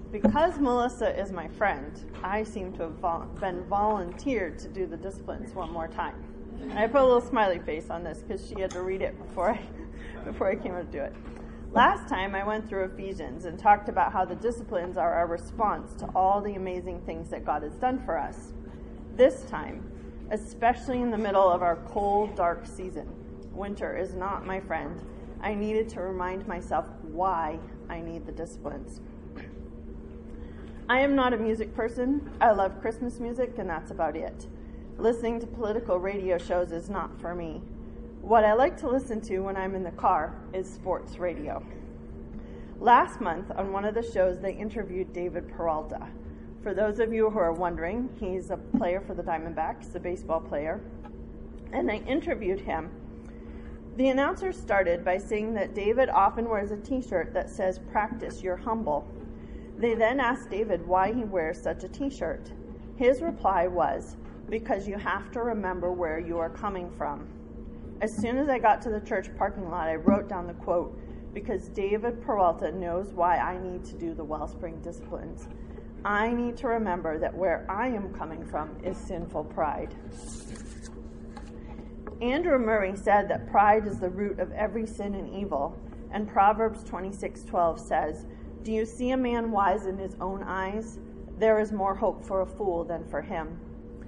Because Melissa is my friend, I seem to have been volunteered to do the disciplines one more time. And I put a little smiley face on this because she had to read it before I came to do it. Last time I went through Ephesians and talked about how the disciplines are our response to all the amazing things that God has done for us. This time, especially in the middle of our cold, dark season, winter is not my friend. I needed to remind myself why I need the disciplines. I am not a music person. I love Christmas music, and that's about it. Listening to political radio shows is not for me. What I like to listen to when I'm in the car is sports radio. Last month, on one of the shows, they interviewed David Peralta. For those of you who are wondering, he's a player for the Diamondbacks, a baseball player, and they interviewed him. The announcer started by saying that David often wears a t-shirt that says, "Practice, you're humble." They then asked David why he wears such a t-shirt. His reply was, "Because you have to remember where you are coming from." As soon as I got to the church parking lot, I wrote down the quote, "Because David Peralta knows why I need to do the Wellspring disciplines. I need to remember that where I am coming from is sinful pride." Andrew Murray said that pride is the root of every sin and evil, and Proverbs 26:12 says, "Do you see a man wise in his own eyes? There is more hope for a fool than for him."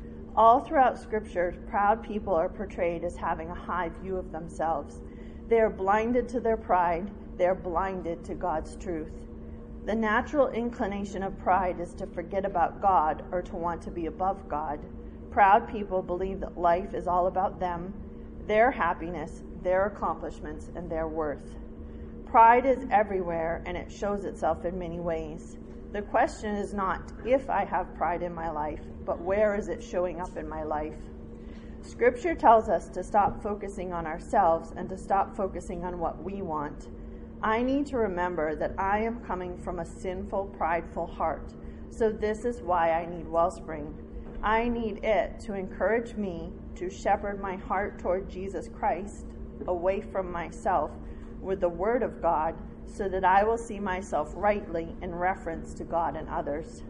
All throughout Scripture, proud people are portrayed as having a high view of themselves. They are blinded to their pride. They are blinded to God's truth. The natural inclination of pride is to forget about God or to want to be above God. Proud people believe that life is all about them, their happiness, their accomplishments, and their worth. Pride is everywhere, and it shows itself in many ways. The question is not if I have pride in my life, but where is it showing up in my life? Scripture tells us to stop focusing on ourselves and to stop focusing on what we want. I need to remember that I am coming from a sinful, prideful heart. So this is why I need Wellspring. I need it to encourage me to shepherd my heart toward Jesus Christ, away from myself, with the Word of God, so that I will see myself rightly in reference to God and others.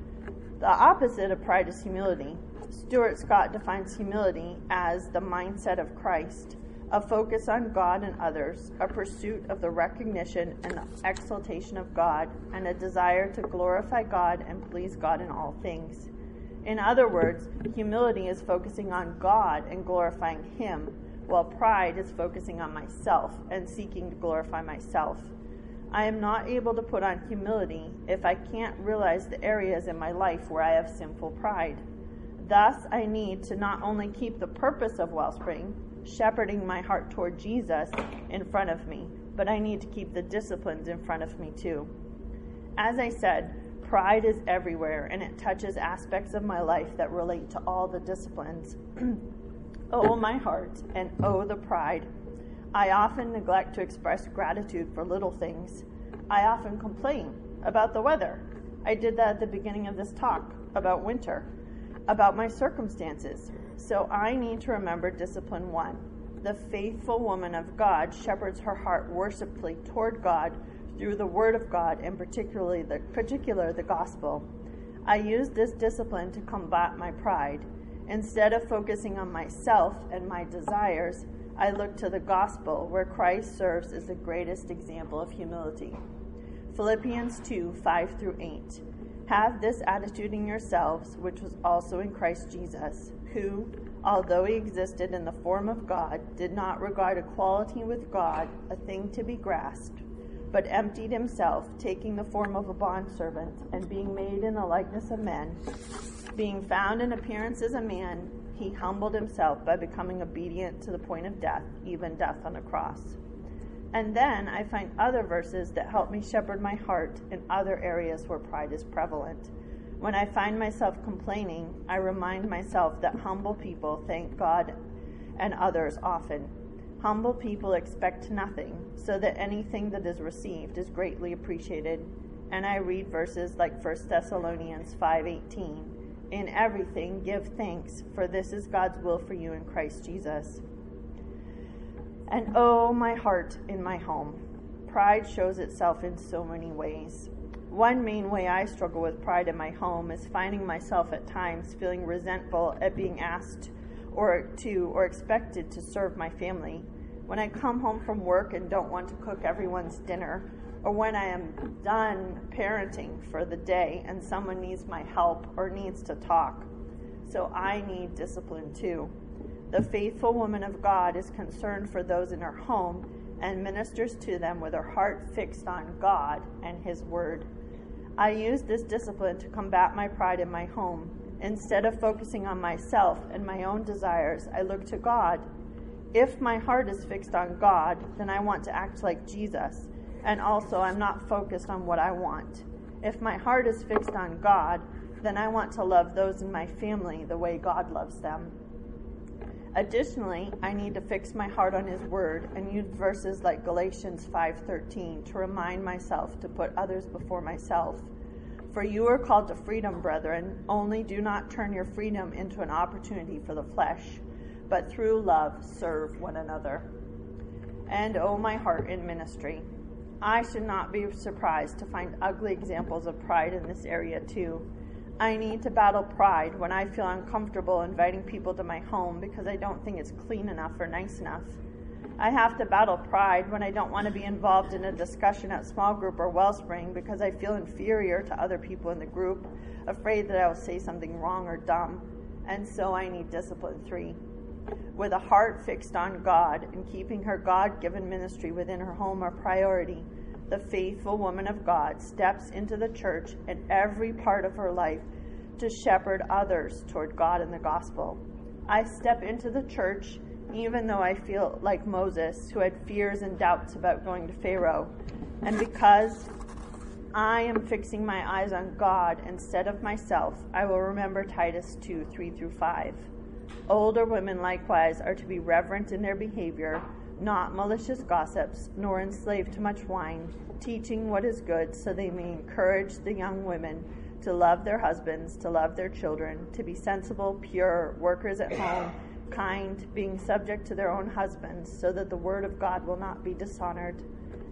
The opposite of pride is humility. Stuart Scott defines humility as the mindset of Christ, a focus on God and others, a pursuit of the recognition and exaltation of God, and a desire to glorify God and please God in all things. In other words, humility is focusing on God and glorifying Him, while pride is focusing on myself and seeking to glorify myself. I am not able to put on humility if I can't realize the areas in my life where I have sinful pride. Thus, I need to not only keep the purpose of Wellspring, shepherding my heart toward Jesus, in front of me, but I need to keep the disciplines in front of me too. As I said, pride is everywhere, and it touches aspects of my life that relate to all the disciplines. Oh, my heart, and oh, the pride. I often neglect to express gratitude for little things. I often complain about the weather. I did that at the beginning of this talk about winter, about my circumstances. So I need to remember discipline 1. The faithful woman of God shepherds her heart worshipfully toward God through the Word of God, and particularly the gospel. I use this discipline to combat my pride. Instead of focusing on myself and my desires, I look to the gospel, where Christ serves as the greatest example of humility. Philippians 2:5-8. Have this attitude in yourselves, which was also in Christ Jesus, who, although he existed in the form of God, did not regard equality with God a thing to be grasped, but emptied himself, taking the form of a bondservant, and being made in the likeness of men. Being found in appearance as a man, he humbled himself by becoming obedient to the point of death, even death on a cross. And then I find other verses that help me shepherd my heart in other areas where pride is prevalent. When I find myself complaining, I remind myself that humble people thank God and others often. Humble people expect nothing, so that anything that is received is greatly appreciated. And I read verses like 1 Thessalonians 5:18. In everything give thanks, for this is God's will for you in Christ Jesus. And oh, my heart in my home. Pride shows itself in so many ways. One main way I struggle with pride in my home is finding myself at times feeling resentful at being asked or expected to serve my family. When I come home from work and don't want to cook everyone's dinner, or when I am done parenting for the day and someone needs my help or needs to talk. So I need discipline too. The faithful woman of God is concerned for those in her home and ministers to them with her heart fixed on God and His Word. I use this discipline to combat my pride in my home. Instead of focusing on myself and my own desires, I look to God. If my heart is fixed on God, then I want to act like Jesus, and also I'm not focused on what I want. If my heart is fixed on God, then I want to love those in my family the way God loves them. Additionally, I need to fix my heart on His Word and use verses like Galatians 5:13 to remind myself to put others before myself. For you are called to freedom, brethren, only do not turn your freedom into an opportunity for the flesh, but through love serve one another. And oh, my heart in ministry. I should not be surprised to find ugly examples of pride in this area too. I need to battle pride when I feel uncomfortable inviting people to my home because I don't think it's clean enough or nice enough. I have to battle pride when I don't want to be involved in a discussion at small group or Wellspring because I feel inferior to other people in the group, afraid that I will say something wrong or dumb, and so I need discipline 3. With a heart fixed on God and keeping her God-given ministry within her home a priority, the faithful woman of God steps into the church in every part of her life to shepherd others toward God and the gospel. I step into the church even though I feel like Moses, who had fears and doubts about going to Pharaoh. And because I am fixing my eyes on God instead of myself, I will remember Titus 2:3-5. Older women likewise are to be reverent in their behavior, not malicious gossips, nor enslaved to much wine, teaching what is good, so they may encourage the young women to love their husbands, to love their children, to be sensible, pure, workers at home, kind, being subject to their own husbands, so that the word of God will not be dishonored.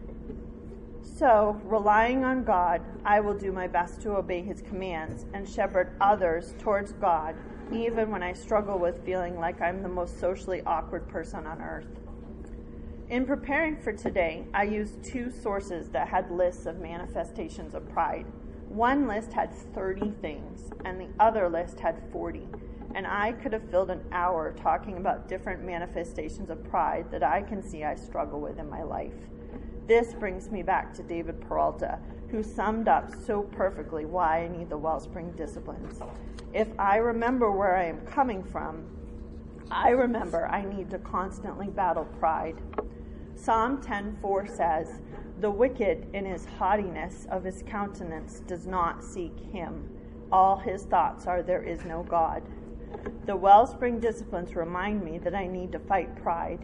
So, relying on God, I will do my best to obey His commands and shepherd others towards God, even when I struggle with feeling like I'm the most socially awkward person on earth. In preparing for today, I used 2 sources that had lists of manifestations of pride. One list had 30 things, and the other list had 40. And I could have filled an hour talking about different manifestations of pride that I can see I struggle with in my life. This brings me back to David Peralta, who summed up so perfectly why I need the Wellspring disciplines. If I remember where I am coming from, I remember I need to constantly battle pride. Psalm 10:4 says, "The wicked in his haughtiness of his countenance does not seek Him. All his thoughts are, there is no God." The Wellspring disciplines remind me that I need to fight pride.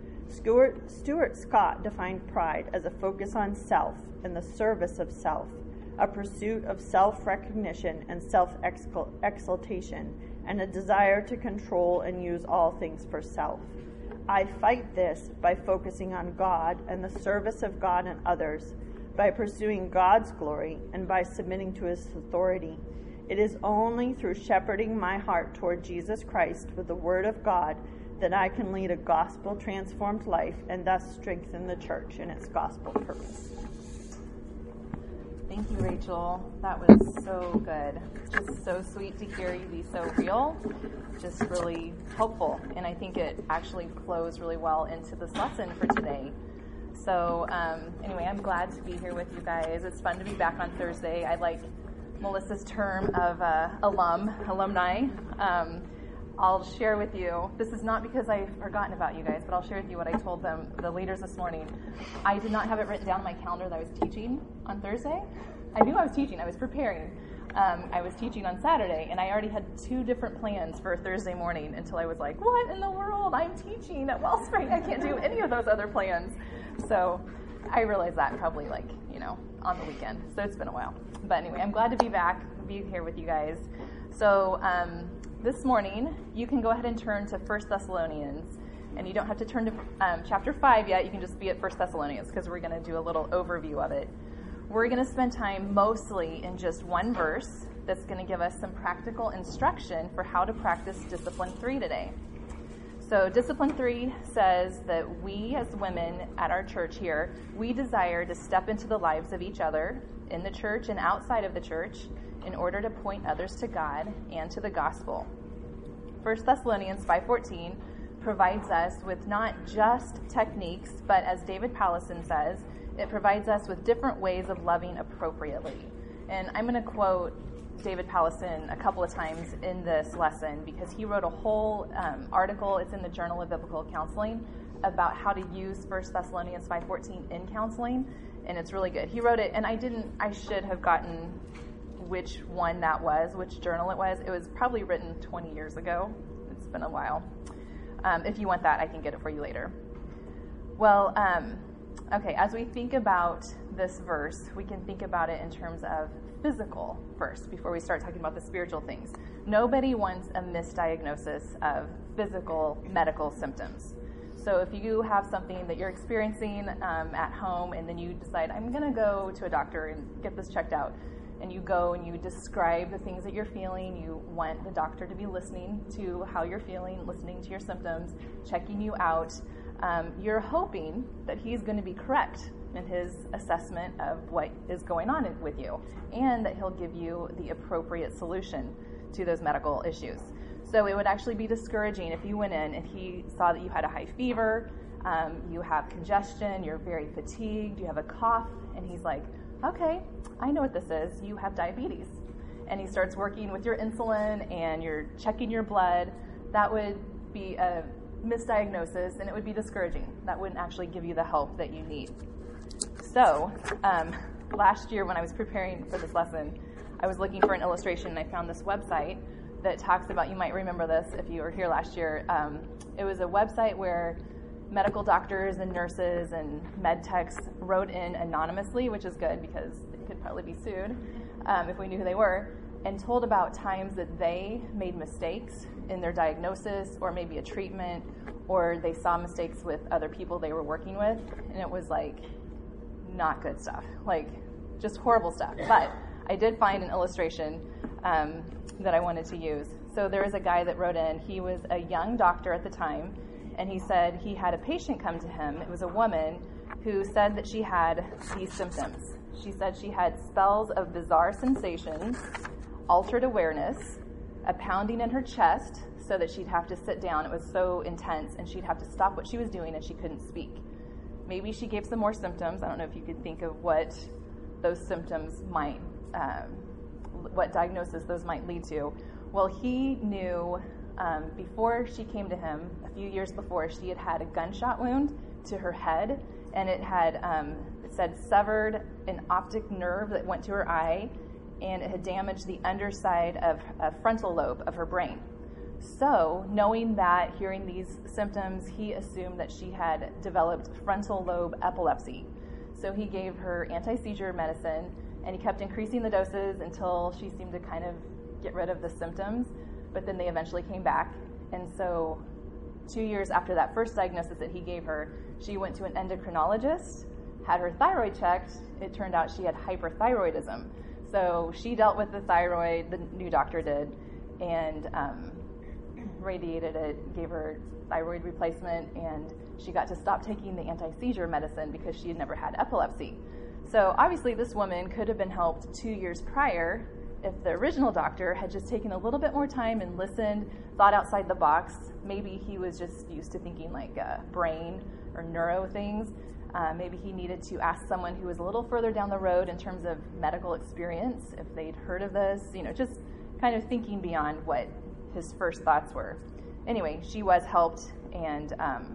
Stuart Scott defined pride as a focus on self and the service of self, a pursuit of self-recognition and self-exaltation, and a desire to control and use all things for self. I fight this by focusing on God and the service of God and others, by pursuing God's glory, and by submitting to His authority. It is only through shepherding my heart toward Jesus Christ with the Word of God that I can lead a gospel-transformed life and thus strengthen the church in its gospel purpose. Thank you, Rachel. That was so good. Just so sweet to hear you be so real. Just really helpful. And I think it actually flows really well into this lesson for today. So anyway, I'm glad to be here with you guys. It's fun to be back on Thursday. I like Melissa's term of alumni. I'll share with you, this is not because I've forgotten about you guys, but I'll share with you what I told them, the leaders this morning. I did not have it written down on my calendar that I was teaching on Thursday. I knew I was teaching. I was preparing. I was teaching on Saturday, and I already had 2 different plans for Thursday morning until I was like, what in the world? I'm teaching at Wellspring. I can't do any of those other plans. So I realized that probably on the weekend. So it's been a while. But anyway, I'm glad to be back, be here with you guys. So this morning, you can go ahead and turn to 1 Thessalonians. And you don't have to turn to chapter 5 yet. You can just be at 1 Thessalonians because we're going to do a little overview of it. we're going to spend time mostly in just one verse that's going to give us some practical instruction for how to practice Discipline 3 today. So Discipline 3 says that we as women at our church here, we desire to step into the lives of each other in the church and outside of the church in order to point others to God and to the gospel. 1 Thessalonians 5:14 provides us with not just techniques, but as David Powlison says, it provides us with different ways of loving appropriately. And I'm going to quote David Powlison a couple of times in this lesson because he wrote a whole article, it's in the Journal of Biblical Counseling, about how to use 1 Thessalonians 5:14 in counseling, and it's really good. He wrote it, and I should have gotten which one that was, which journal it was. It was probably written 20 years ago. It's been a while. If you want that, I can get it for you later. Well, okay, as we think about this verse, we can think about it in terms of physical first before we start talking about the spiritual things. Nobody wants a misdiagnosis of physical medical symptoms. So if you have something that you're experiencing at home and then you decide, I'm going to go to a doctor and get this checked out, and you go and you describe the things that you're feeling, you want the doctor to be listening to how you're feeling, listening to your symptoms, checking you out, you're hoping that he's going to be correct in his assessment of what is going on with you, and that he'll give you the appropriate solution to those medical issues. So it would actually be discouraging if you went in and he saw that you had a high fever, you have congestion, you're very fatigued, you have a cough, and he's like, okay, I know what this is, you have diabetes. And he starts working with your insulin and you're checking your blood. That would be a misdiagnosis and it would be discouraging. That wouldn't actually give you the help that you need. So, last year when I was preparing for this lesson, I was looking for an illustration and I found this website that talks about, you might remember this if you were here last year, it was a website where medical doctors and nurses and med techs wrote in anonymously, which is good because they could probably be sued if we knew who they were, and told about times that they made mistakes in their diagnosis or maybe a treatment, or they saw mistakes with other people they were working with, and it was like not good stuff, like just horrible stuff. But I did find an illustration that I wanted to use. So there was a guy that wrote in, he was a young doctor at the time, and he said he had a patient come to him. It was a woman who said that she had these symptoms. She said she had spells of bizarre sensations, altered awareness, a pounding in her chest so that she'd have to sit down. It was so intense, and she'd have to stop what she was doing and she couldn't speak. Maybe she gave some more symptoms. I don't know if you could think of what those symptoms might, what diagnosis those might lead to. Well, he knew before she came to him, a few years before, she had had a gunshot wound to her head, and it had, it said, severed an optic nerve that went to her eye, and it had damaged the underside of a frontal lobe of her brain. So, knowing that, hearing these symptoms, he assumed that she had developed frontal lobe epilepsy. So he gave her anti-seizure medicine, and he kept increasing the doses until she seemed to kind of get rid of the symptoms, but then they eventually came back. And so 2 years after that first diagnosis that he gave her, she went to an endocrinologist, had her thyroid checked. It turned out she had hyperthyroidism. So she dealt with the thyroid, the new doctor did, and radiated it, gave her thyroid replacement, and she got to stop taking the anti-seizure medicine because she had never had epilepsy. So obviously this woman could have been helped 2 years prior if the original doctor had just taken a little bit more time and listened, thought outside the box. Maybe he was just used to thinking like brain or neuro things. Maybe he needed to ask someone who was a little further down the road in terms of medical experience, if they'd heard of this, just kind of thinking beyond what his first thoughts were. Anyway, she was helped, and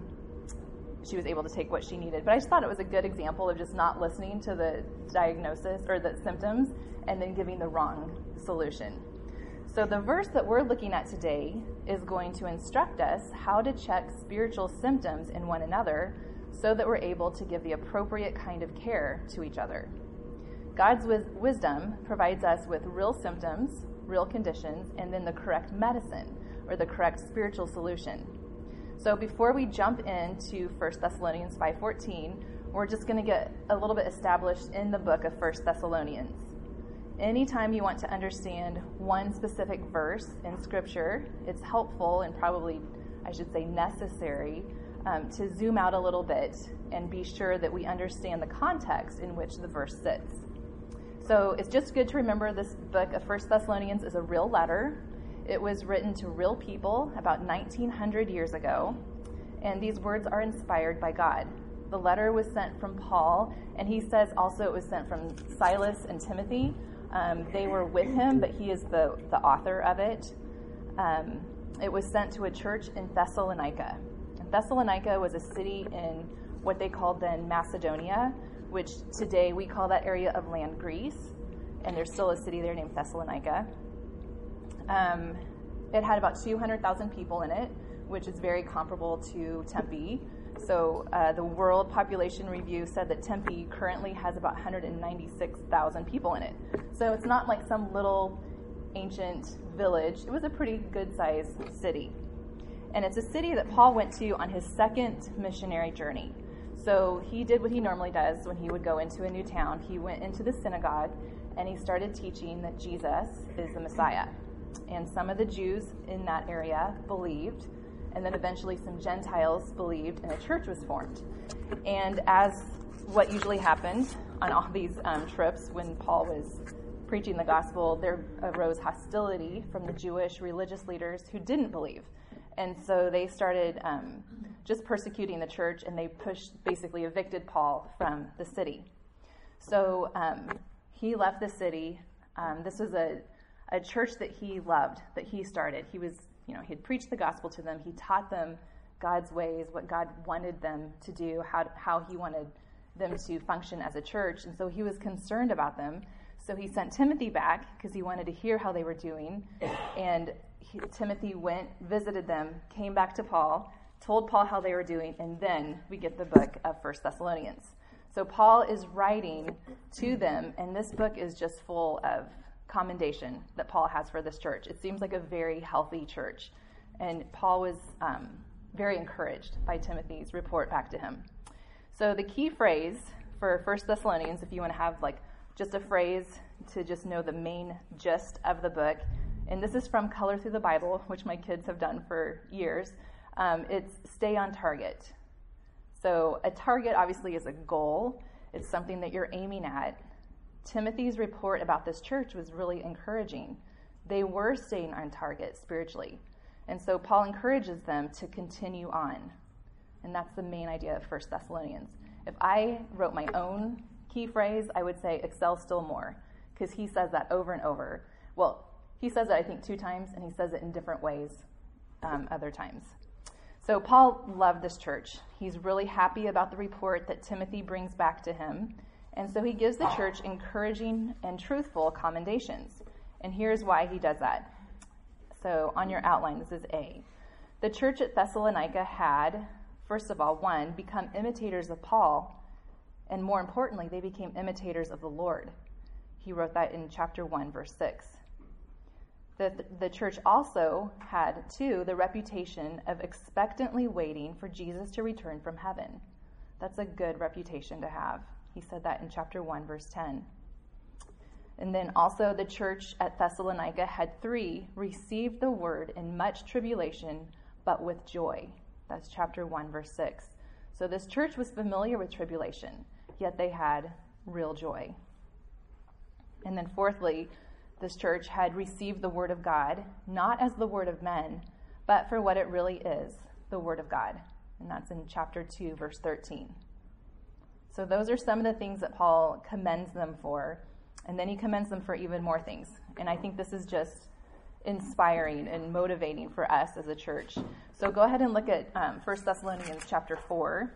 she was able to take what she needed. But I just thought it was a good example of just not listening to the diagnosis or the symptoms and then giving the wrong solution. So the verse that we're looking at today is going to instruct us how to check spiritual symptoms in one another so that we're able to give the appropriate kind of care to each other. God's wisdom provides us with real symptoms, real conditions, and then the correct medicine or the correct spiritual solution. So before we jump into 1 Thessalonians 5:14, We're just going to get a little bit established in the book of 1 Thessalonians. Anytime you want to understand one specific verse in Scripture, it's helpful and probably, I should say, necessary to zoom out a little bit and be sure that we understand the context in which the verse sits. So it's just good to remember this book of 1 Thessalonians is a real letter. It was written to real people about 1900 years ago, and these words are inspired by God. The letter was sent from Paul, and he says also it was sent from Silas and Timothy. They were with him, but he is the author of it. It was sent to a church in Thessalonica. And Thessalonica was a city in what they called then Macedonia, which today we call that area of land Greece. And there's still a city there named Thessalonica. It had about 200,000 people in it, which is very comparable to Tempe. So the World Population Review said that Tempe currently has about 196,000 people in it. So it's not like some little ancient village. It was a pretty good-sized city. And it's a city that Paul went to on his second missionary journey. So he did what he normally does when he would go into a new town. He went into the synagogue and he started teaching that Jesus is the Messiah. And some of the Jews in that area believed, and then eventually some Gentiles believed, and a church was formed. And as what usually happened on all these trips when Paul was preaching the gospel, there arose hostility from the Jewish religious leaders who didn't believe. And so they started just persecuting the church, and they basically evicted Paul from the city. So he left the city. This was a church that he loved, that he started. He had preached the gospel to them. He taught them God's ways, what God wanted them to do, how he wanted them to function as a church. And so he was concerned about them. So he sent Timothy back because he wanted to hear how they were doing. And Timothy went, visited them, came back to Paul, told Paul how they were doing, and then we get the book of 1 Thessalonians. So Paul is writing to them, and this book is just full of commendation that Paul has for this church. It seems like a very healthy church. And Paul was very encouraged by Timothy's report back to him. So the key phrase for 1 Thessalonians, if you want to have just a phrase to just know the main gist of the book, and this is from Color Through the Bible, which my kids have done for years, it's stay on target. So a target obviously is a goal. It's something that you're aiming at. Timothy's report about this church was really encouraging. They were staying on target spiritually. And so Paul encourages them to continue on. And that's the main idea of 1 Thessalonians. If I wrote my own key phrase, I would say excel still more, because he says that over and over. Well, he says it, I think, 2 times, and he says it in different ways other times. So Paul loved this church. He's really happy about the report that Timothy brings back to him. And so he gives the church encouraging and truthful commendations. And here's why he does that. So on your outline, this is A. The church at Thessalonica had, first of all, 1, become imitators of Paul, and more importantly, they became imitators of the Lord. He wrote that in chapter 1, verse 6. The church also had, 2, the reputation of expectantly waiting for Jesus to return from heaven. That's a good reputation to have. He said that in chapter 1, verse 10. And then also the church at Thessalonica had, 3, received the word in much tribulation, but with joy. That's chapter 1, verse 6. So this church was familiar with tribulation, yet they had real joy. And then fourthly, this church had received the word of God, not as the word of men, but for what it really is, the word of God. And that's in chapter 2, verse 13. So those are some of the things that Paul commends them for. And then he commends them for even more things. And I think this is just inspiring and motivating for us as a church. So go ahead and look at 1 Thessalonians chapter 4,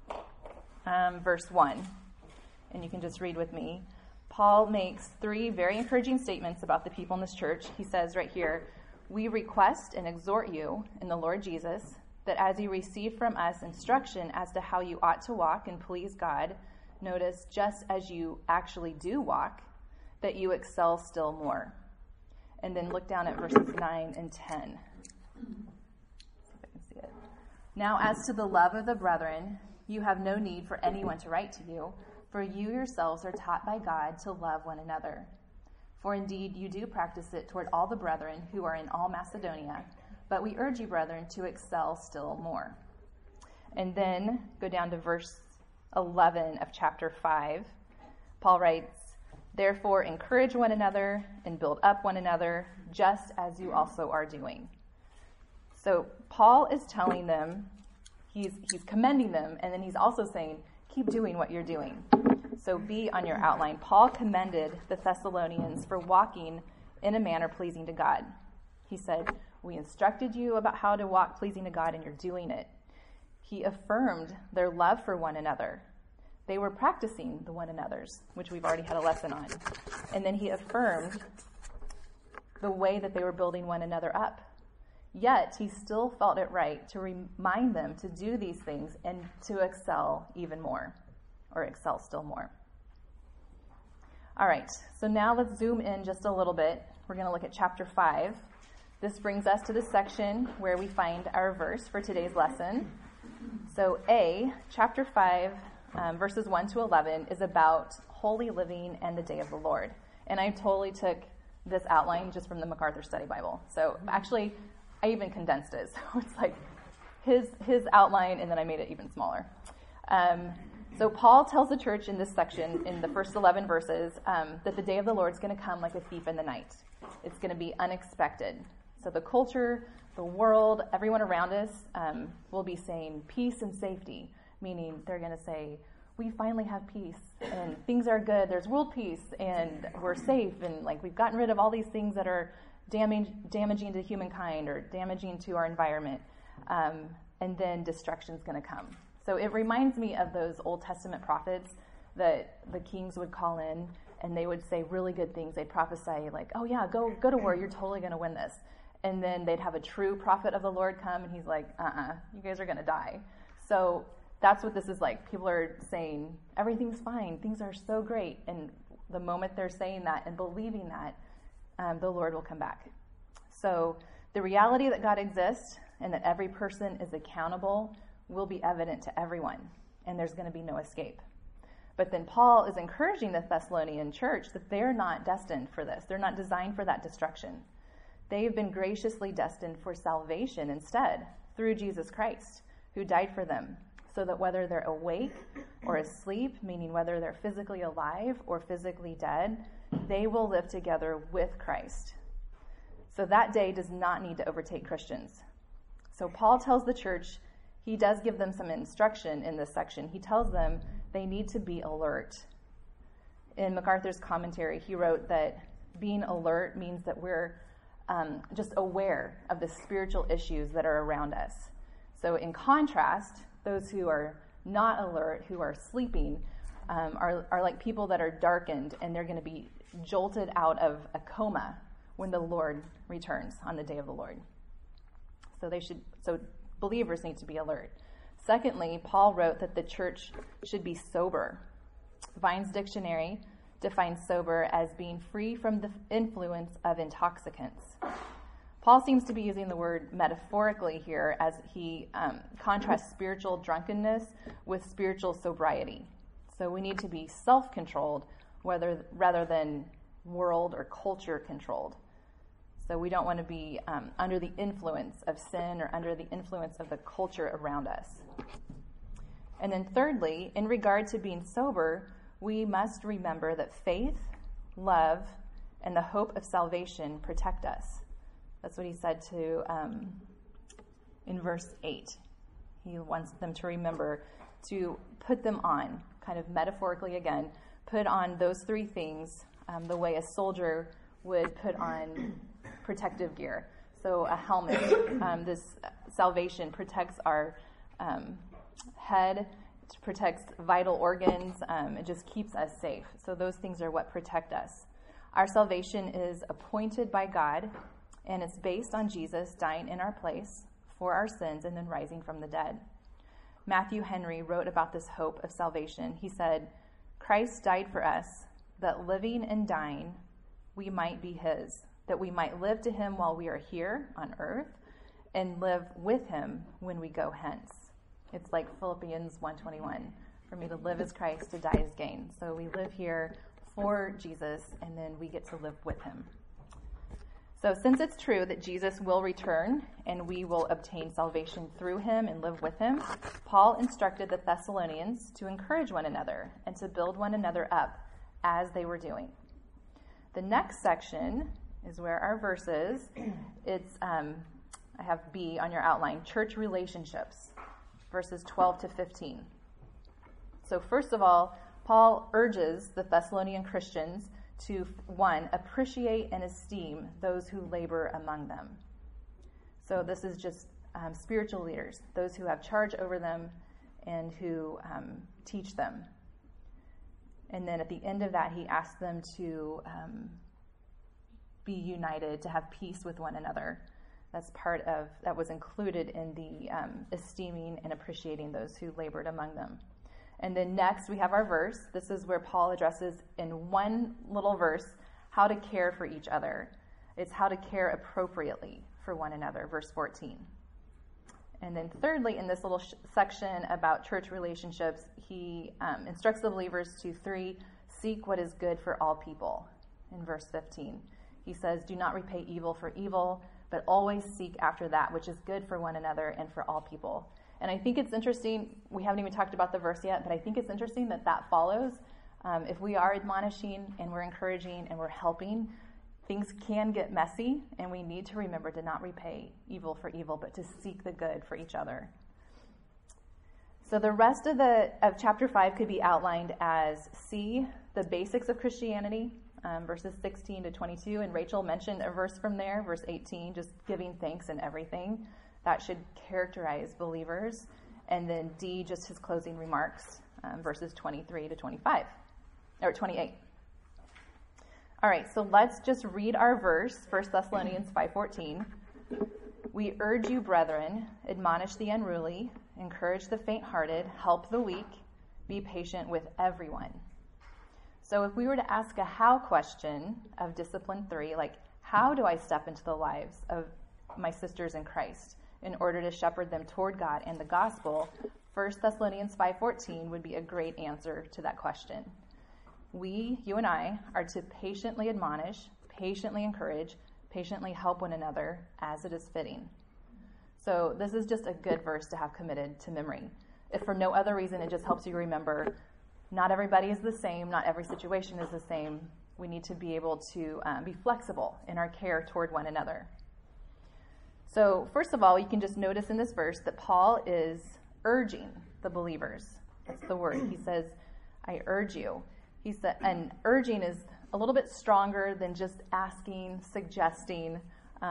verse 1. And you can just read with me. Paul makes 3 very encouraging statements about the people in this church. He says right here, we request and exhort you in the Lord Jesus that as you receive from us instruction as to how you ought to walk and please God, notice just as you actually do walk, that you excel still more. And then look down at verses 9 and 10. See if I can see it. Now as to the love of the brethren, You have no need for anyone to write to you, for you yourselves are taught by God to love one another. For indeed you do practice it toward all the brethren who are in all Macedonia, but we urge you, brethren, to excel still more. And then go down to verse 11 of chapter 5. Paul writes, therefore encourage one another and build up one another, just as you also are doing. So Paul is telling them, he's commending them, and then he's also saying, keep doing what you're doing. So be on your outline. Paul commended the Thessalonians for walking in a manner pleasing to God. He said, we instructed you about how to walk pleasing to God, and you're doing it. He affirmed their love for one another. They were practicing the one another's, which we've already had a lesson on. And then he affirmed the way that they were building one another up. Yet he still felt it right to remind them to do these things and to excel even more, or excel still more. All right, so now let's zoom in just a little bit. We're going to look at chapter 5. This brings us to the section where we find our verse for today's lesson. So chapter 5, verses 1 to 11 is about holy living and the day of the Lord. And I totally took this outline just from the MacArthur Study Bible. So actually, I even condensed it. So it's like his outline, and then I made it even smaller. So Paul tells the church in this section, in the first 11 verses, that the day of the Lord is going to come like a thief in the night. It's going to be unexpected. So the culture, the world, everyone around us will be saying peace and safety, meaning they're going to say, we finally have peace, and things are good. There's world peace, and we're safe, and like we've gotten rid of all these things that are damaging to humankind or damaging to our environment, and then destruction's going to come. So it reminds me of those Old Testament prophets that the kings would call in, and they would say really good things. They'd prophesy like, oh yeah, go to war, you're totally going to win this. And then they'd have a true prophet of the Lord come, and he's like, you guys are going to die. So that's what this is like. People are saying, everything's fine, things are so great. And the moment they're saying that and believing that, the Lord will come back. So the reality that God exists and that every person is accountable will be evident to everyone, and there's going to be no escape. But then Paul is encouraging the Thessalonian church that they're not destined for this. They're not designed for that destruction. They've been graciously destined for salvation instead through Jesus Christ, who died for them, so that whether they're awake or asleep, meaning whether they're physically alive or physically dead, they will live together with Christ. So that day does not need to overtake Christians. So Paul tells the church, he does give them some instruction in this section. He tells them they need to be alert. In MacArthur's commentary, he wrote that being alert means that we're just aware of the spiritual issues that are around us. So in contrast, those who are not alert, who are sleeping, are like people that are darkened, and they're going to be jolted out of a coma when the Lord returns on the day of the Lord. So believers need to be alert. Secondly, Paul wrote that the church should be sober. Vine's dictionary defines sober as being free from the influence of intoxicants. Paul seems to be using the word metaphorically here as he contrasts spiritual drunkenness with spiritual sobriety. So we need to be self-controlled rather than world or culture controlled. So we don't want to be under the influence of sin or under the influence of the culture around us. And then thirdly, in regard to being sober, we must remember that faith, love, and the hope of salvation protect us. That's what he said to in verse 8. He wants them to remember to put them on, kind of metaphorically again, put on those three things the way a soldier would put on protective gear. So a helmet, this salvation protects our head, it protects vital organs, it just keeps us safe. So those things are what protect us. Our salvation is appointed by God, and it's based on Jesus dying in our place for our sins and then rising from the dead. Matthew Henry wrote about this hope of salvation. He said, Christ died for us, that living and dying we might be his, that we might live to him while we are here on earth and live with him when we go hence. It's like Philippians 1:21. For me to live is Christ, to die is gain. So we live here for Jesus, and then we get to live with him. So since it's true that Jesus will return and we will obtain salvation through him and live with him, Paul instructed the Thessalonians to encourage one another and to build one another up as they were doing. The next section is where our verse is. It's, I have B on your outline, church relationships, verses 12 to 15. So first of all, Paul urges the Thessalonian Christians to, one, appreciate and esteem those who labor among them. So this is just spiritual leaders, those who have charge over them and who teach them. And then at the end of that, he asks them to be united, to have peace with one another. That's that was included in the esteeming and appreciating those who labored among them. And then next we have our verse. This is where Paul addresses in one little verse how to care for each other. It's how to care appropriately for one another, verse 14. And then thirdly, in this little section about church relationships, he instructs the believers to 3, seek what is good for all people, in verse 15. He says, do not repay evil for evil, but always seek after that which is good for one another and for all people. And I think it's interesting, we haven't even talked about the verse yet, but I think it's interesting that follows. If we are admonishing and we're encouraging and we're helping, things can get messy, and we need to remember to not repay evil for evil, but to seek the good for each other. So the rest of chapter 5 could be outlined as C, the basics of Christianity, verses 16 to 22, and Rachel mentioned a verse from there, verse 18, just giving thanks in everything. That should characterize believers. And then D, just his closing remarks, verses 23 to 25, or 28. All right, so let's just read our verse, 1 Thessalonians 5:14. We urge you, brethren, admonish the unruly, encourage the faint-hearted, help the weak, be patient with everyone. So if we were to ask a how question of Discipline 3, like how do I step into the lives of my sisters in Christ in order to shepherd them toward God and the gospel, 1 Thessalonians 5:14 would be a great answer to that question. We, you and I, are to patiently admonish, patiently encourage, patiently help one another as it is fitting. So this is just a good verse to have committed to memory. If for no other reason, it just helps you remember not everybody is the same, not every situation is the same. We need to be able to be flexible in our care toward one another. So first of all, you can just notice in this verse that Paul is urging the believers. That's the word. He says, I urge you. He said, and urging is a little bit stronger than just asking, suggesting.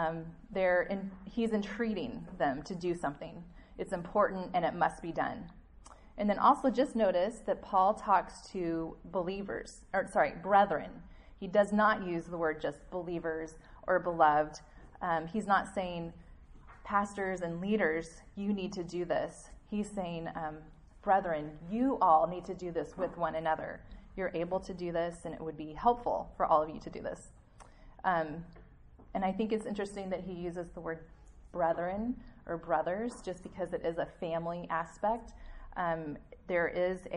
He's entreating them to do something. It's important and it must be done. And then also just notice that Paul talks to brethren. He does not use the word just believers or beloved. He's not saying, pastors and leaders, you need to do this. He's saying, brethren, you all need to do this with one another. You're able to do this, and it would be helpful for all of you to do this. And I think it's interesting that he uses the word brethren or brothers, just because it is a family aspect. There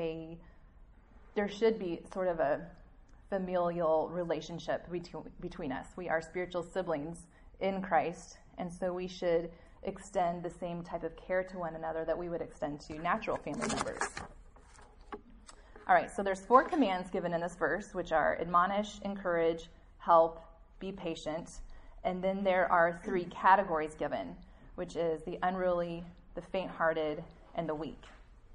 should be sort of a familial relationship between us. We are spiritual siblings in Christ, and so we should extend the same type of care to one another that we would extend to natural family members. All right, so there's 4 commands given in this verse, which are admonish, encourage, help, be patient. And then there are 3 categories given, which is the unruly, the faint-hearted, and the weak.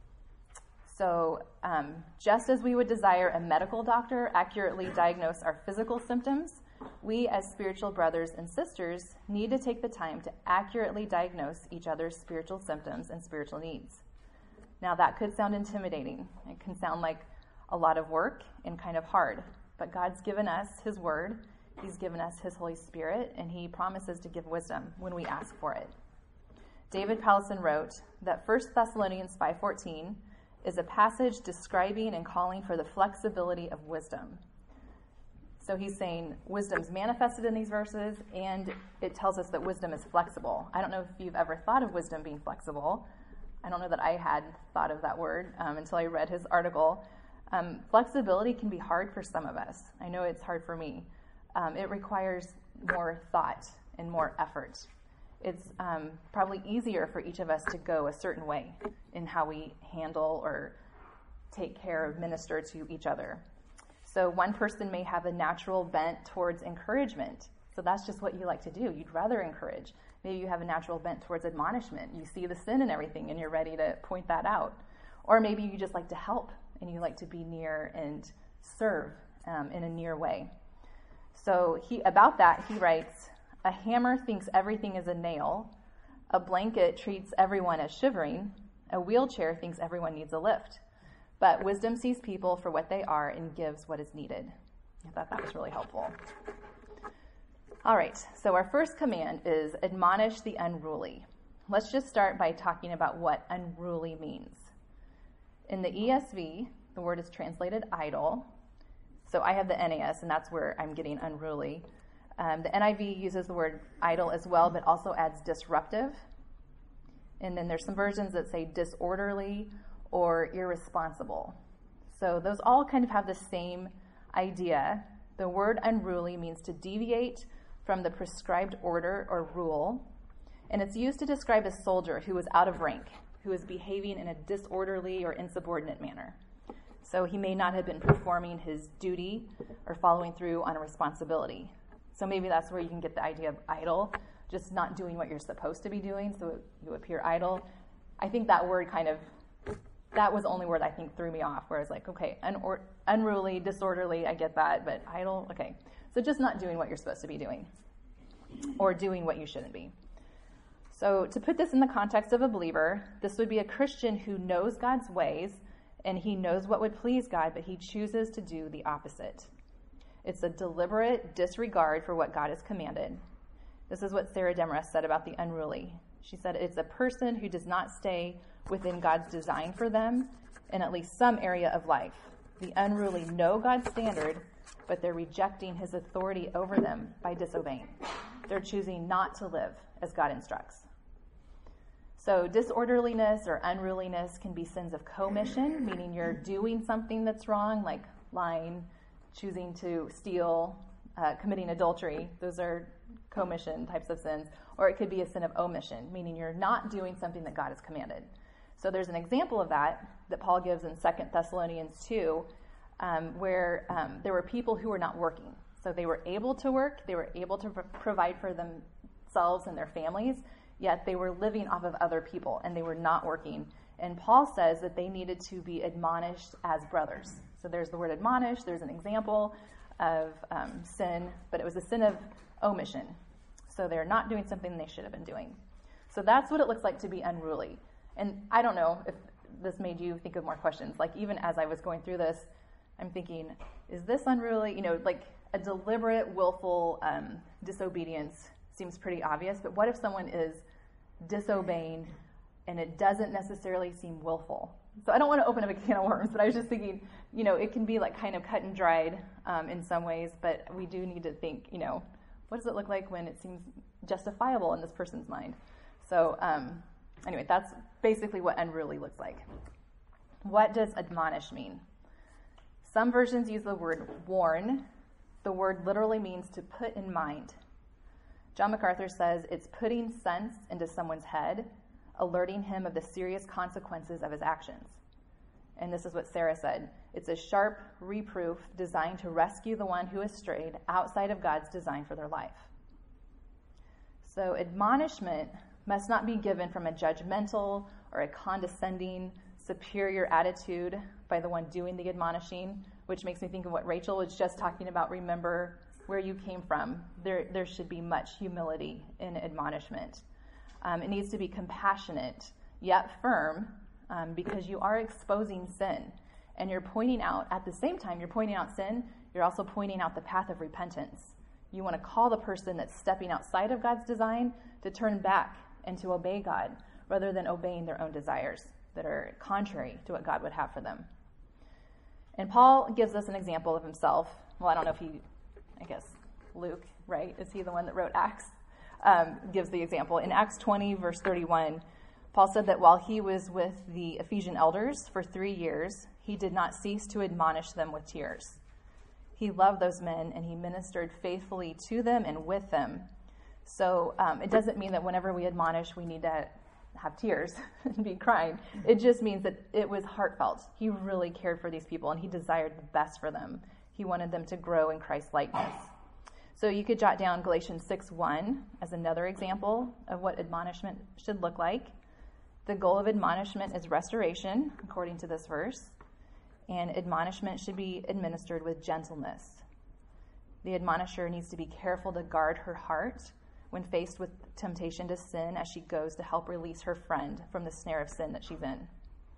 So just as we would desire a medical doctor accurately diagnose our physical symptoms, we as spiritual brothers and sisters need to take the time to accurately diagnose each other's spiritual symptoms and spiritual needs. Now that could sound intimidating. It can sound like a lot of work and kind of hard, but God's given us his word, he's given us his Holy Spirit, and he promises to give wisdom when we ask for it. David Powlison wrote that 1 Thessalonians 5:14 is a passage describing and calling for the flexibility of wisdom. So he's saying wisdom's manifested in these verses, and it tells us that wisdom is flexible. I don't know if you've ever thought of wisdom being flexible. I don't know that I had thought of that word until I read his article. Flexibility can be hard for some of us. I know it's hard for me. It requires more thought and more effort. It's probably easier for each of us to go a certain way in how we handle or take care of, minister to each other. So one person may have a natural bent towards encouragement. So that's just what you like to do. You'd rather encourage. Maybe you have a natural bent towards admonishment. You see the sin and everything, and you're ready to point that out. Or maybe you just like to help, and you like to be near and serve in a near way. So about that, he writes, a hammer thinks everything is a nail. A blanket treats everyone as shivering. A wheelchair thinks everyone needs a lift. But wisdom sees people for what they are and gives what is needed. I thought that was really helpful. All right, so our first command is admonish the unruly. Let's just start by talking about what unruly means. In the ESV, the word is translated idle. So I have the NAS, and that's where I'm getting unruly. The NIV uses the word idle as well, but also adds disruptive. And then there's some versions that say disorderly or irresponsible. So those all kind of have the same idea. The word unruly means to deviate from the prescribed order or rule, and it's used to describe a soldier who was out of rank, who is behaving in a disorderly or insubordinate manner. So he may not have been performing his duty or following through on a responsibility. So maybe that's where you can get the idea of idle, just not doing what you're supposed to be doing, so you appear idle. I think that word that was the only word I think threw me off, where I was like, okay, unruly, disorderly, I get that, but idle, okay. So just not doing what you're supposed to be doing, or doing what you shouldn't be. So to put this in the context of a believer, this would be a Christian who knows God's ways, and he knows what would please God, but he chooses to do the opposite. It's a deliberate disregard for what God has commanded. This is what Sarah Demarest said about the unruly. She said it's a person who does not stay within God's design for them in at least some area of life. The unruly know God's standard, but they're rejecting his authority over them by disobeying. They're choosing not to live as God instructs. So disorderliness or unruliness can be sins of commission, meaning you're doing something that's wrong, like lying, choosing to steal, committing adultery. Those are commission types of sins. Or it could be a sin of omission, meaning you're not doing something that God has commanded. So there's an example of that Paul gives in 2 Thessalonians 2, where there were people who were not working. So they were able to work, they were able to provide for themselves and their families, yet they were living off of other people, and they were not working. And Paul says that they needed to be admonished as brothers. So there's the word admonish, there's an example of sin, but it was a sin of omission. So they're not doing something they should have been doing. So that's what it looks like to be unruly. And I don't know if this made you think of more questions. Like even as I was going through this, I'm thinking, is this unruly? Like a deliberate, willful disobedience seems pretty obvious, but what if someone is disobeying and it doesn't necessarily seem willful? So I don't want to open up a can of worms, but I was just thinking, it can be like kind of cut and dried in some ways, but we do need to think, what does it look like when it seems justifiable in this person's mind? So anyway, that's basically what unruly looks like. What does admonish mean? Some versions use the word warn. The word literally means to put in mind. John MacArthur says it's putting sense into someone's head, alerting him of the serious consequences of his actions. And this is what Sarah said. It's a sharp reproof designed to rescue the one who has strayed outside of God's design for their life. So admonishment must not be given from a judgmental or a condescending, superior attitude by the one doing the admonishing, which makes me think of what Rachel was just talking about. Remember where you came from. There should be much humility in admonishment. It needs to be compassionate, yet firm, because you are exposing sin. And you're pointing out, at the same time you're pointing out sin, you're also pointing out the path of repentance. You want to call the person that's stepping outside of God's design to turn back and to obey God, rather than obeying their own desires that are contrary to what God would have for them. And Paul gives us an example of himself. Well, I don't know if Luke, right? Is he the one that wrote Acts? Gives the example. In Acts 20, verse 31, Paul said that while he was with the Ephesian elders for 3 years, he did not cease to admonish them with tears. He loved those men, and he ministered faithfully to them and with them. So it doesn't mean that whenever we admonish, we need to have tears and be crying. It just means that it was heartfelt. He really cared for these people, and he desired the best for them. He wanted them to grow in Christ's likeness. So you could jot down Galatians 6:1 as another example of what admonishment should look like. The goal of admonishment is restoration, according to this verse, and admonishment should be administered with gentleness. The admonisher needs to be careful to guard her heart when faced with temptation to sin as she goes to help release her friend from the snare of sin that she's in.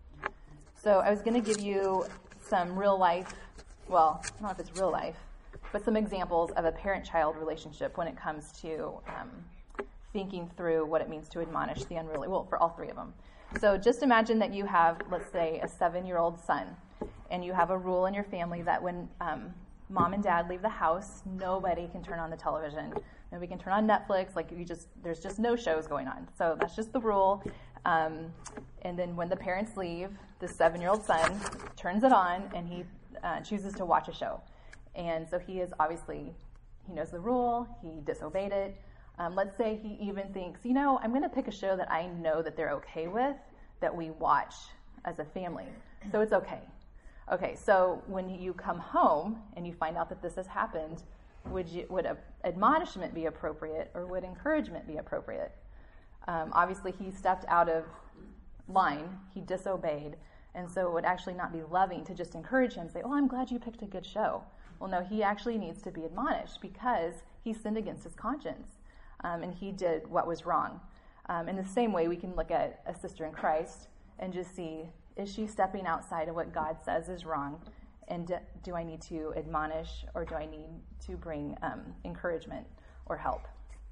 So I was going to give you some real life, well, I don't know if it's real life, but some examples of a parent-child relationship when it comes to thinking through what it means to admonish the unruly, well, for all three of them. So just imagine that you have, let's say, a 7-year-old son, and you have a rule in your family that when mom and dad leave the house, nobody can turn on the television. Nobody can turn on Netflix. There's just no shows going on. So that's just the rule. And then when the parents leave, the 7-year-old son turns it on, and he chooses to watch a show. And so he knows the rule. He disobeyed it. Let's say he even thinks, I'm going to pick a show that I know that they're okay with, that we watch as a family. So it's okay. Okay, so when you come home and you find out that this has happened, would admonishment be appropriate, or would encouragement be appropriate? Obviously, he stepped out of line. He disobeyed. And so it would actually not be loving to just encourage him and say, I'm glad you picked a good show. Well, no, he actually needs to be admonished because he sinned against his conscience, and he did what was wrong. In the same way, we can look at a sister in Christ and just see, is she stepping outside of what God says is wrong? And do I need to admonish, or do I need to bring encouragement or help?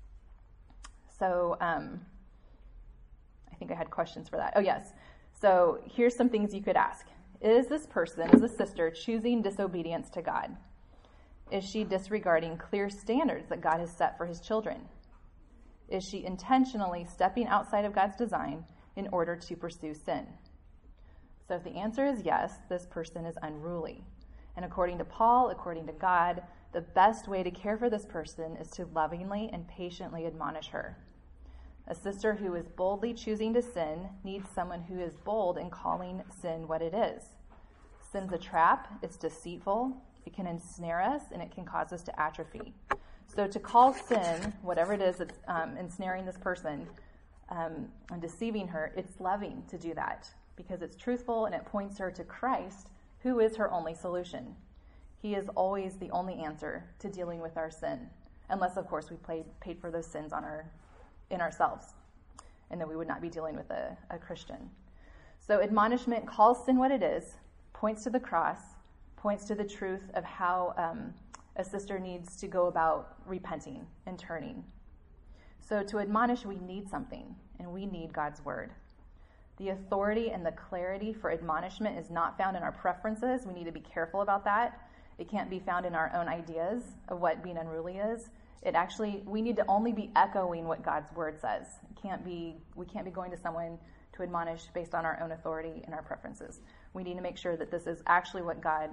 So I think I had questions for that. Oh, yes. So here's some things you could ask. Is this person, is the sister, choosing disobedience to God? Is she disregarding clear standards that God has set for his children? Is she intentionally stepping outside of God's design in order to pursue sin? So if the answer is yes, this person is unruly. And according to Paul, according to God, the best way to care for this person is to lovingly and patiently admonish her. A sister who is boldly choosing to sin needs someone who is bold in calling sin what it is. Sin's a trap, it's deceitful, it can ensnare us, and it can cause us to atrophy. So to call sin, whatever it is that's ensnaring this person and deceiving her, it's loving to do that, because it's truthful and it points her to Christ, who is her only solution. He is always the only answer to dealing with our sin, unless, of course, we paid for those sins in ourselves, and then we would not be dealing with a Christian. So admonishment calls sin what it is, points to the cross, points to the truth of how a sister needs to go about repenting and turning. So to admonish, we need something, and we need God's word. The authority and the clarity for admonishment is not found in our preferences. We need to be careful about that. It can't be found in our own ideas of what being unruly is. We need to only be echoing what God's word says. We can't be going to someone to admonish based on our own authority and our preferences. We need to make sure that this is actually what God,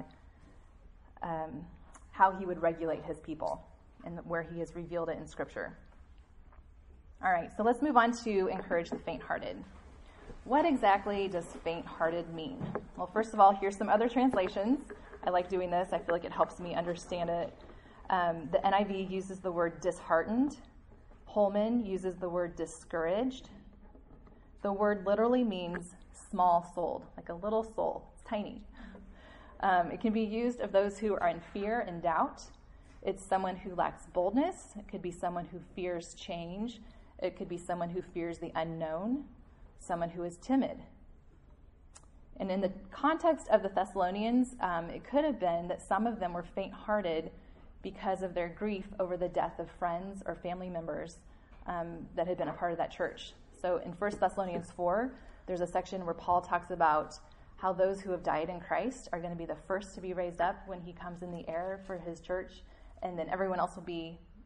how he would regulate his people, and where he has revealed it in Scripture. All right, so let's move on to encourage the faint-hearted. What exactly does faint-hearted mean? Well, first of all, here's some other translations. I like doing this. I feel like it helps me understand it. The NIV uses the word disheartened. Holman uses the word discouraged. The word literally means small-souled, like a little soul. It's tiny. It can be used of those who are in fear and doubt. It's someone who lacks boldness. It could be someone who fears change. It could be someone who fears the unknown, someone who is timid. And in the context of the Thessalonians, it could have been that some of them were faint-hearted because of their grief over the death of friends or family members that had been a part of that church. So in 1 Thessalonians 4, there's a section where Paul talks about how those who have died in Christ are going to be the first to be raised up when he comes in the air for his church, and then everyone else will be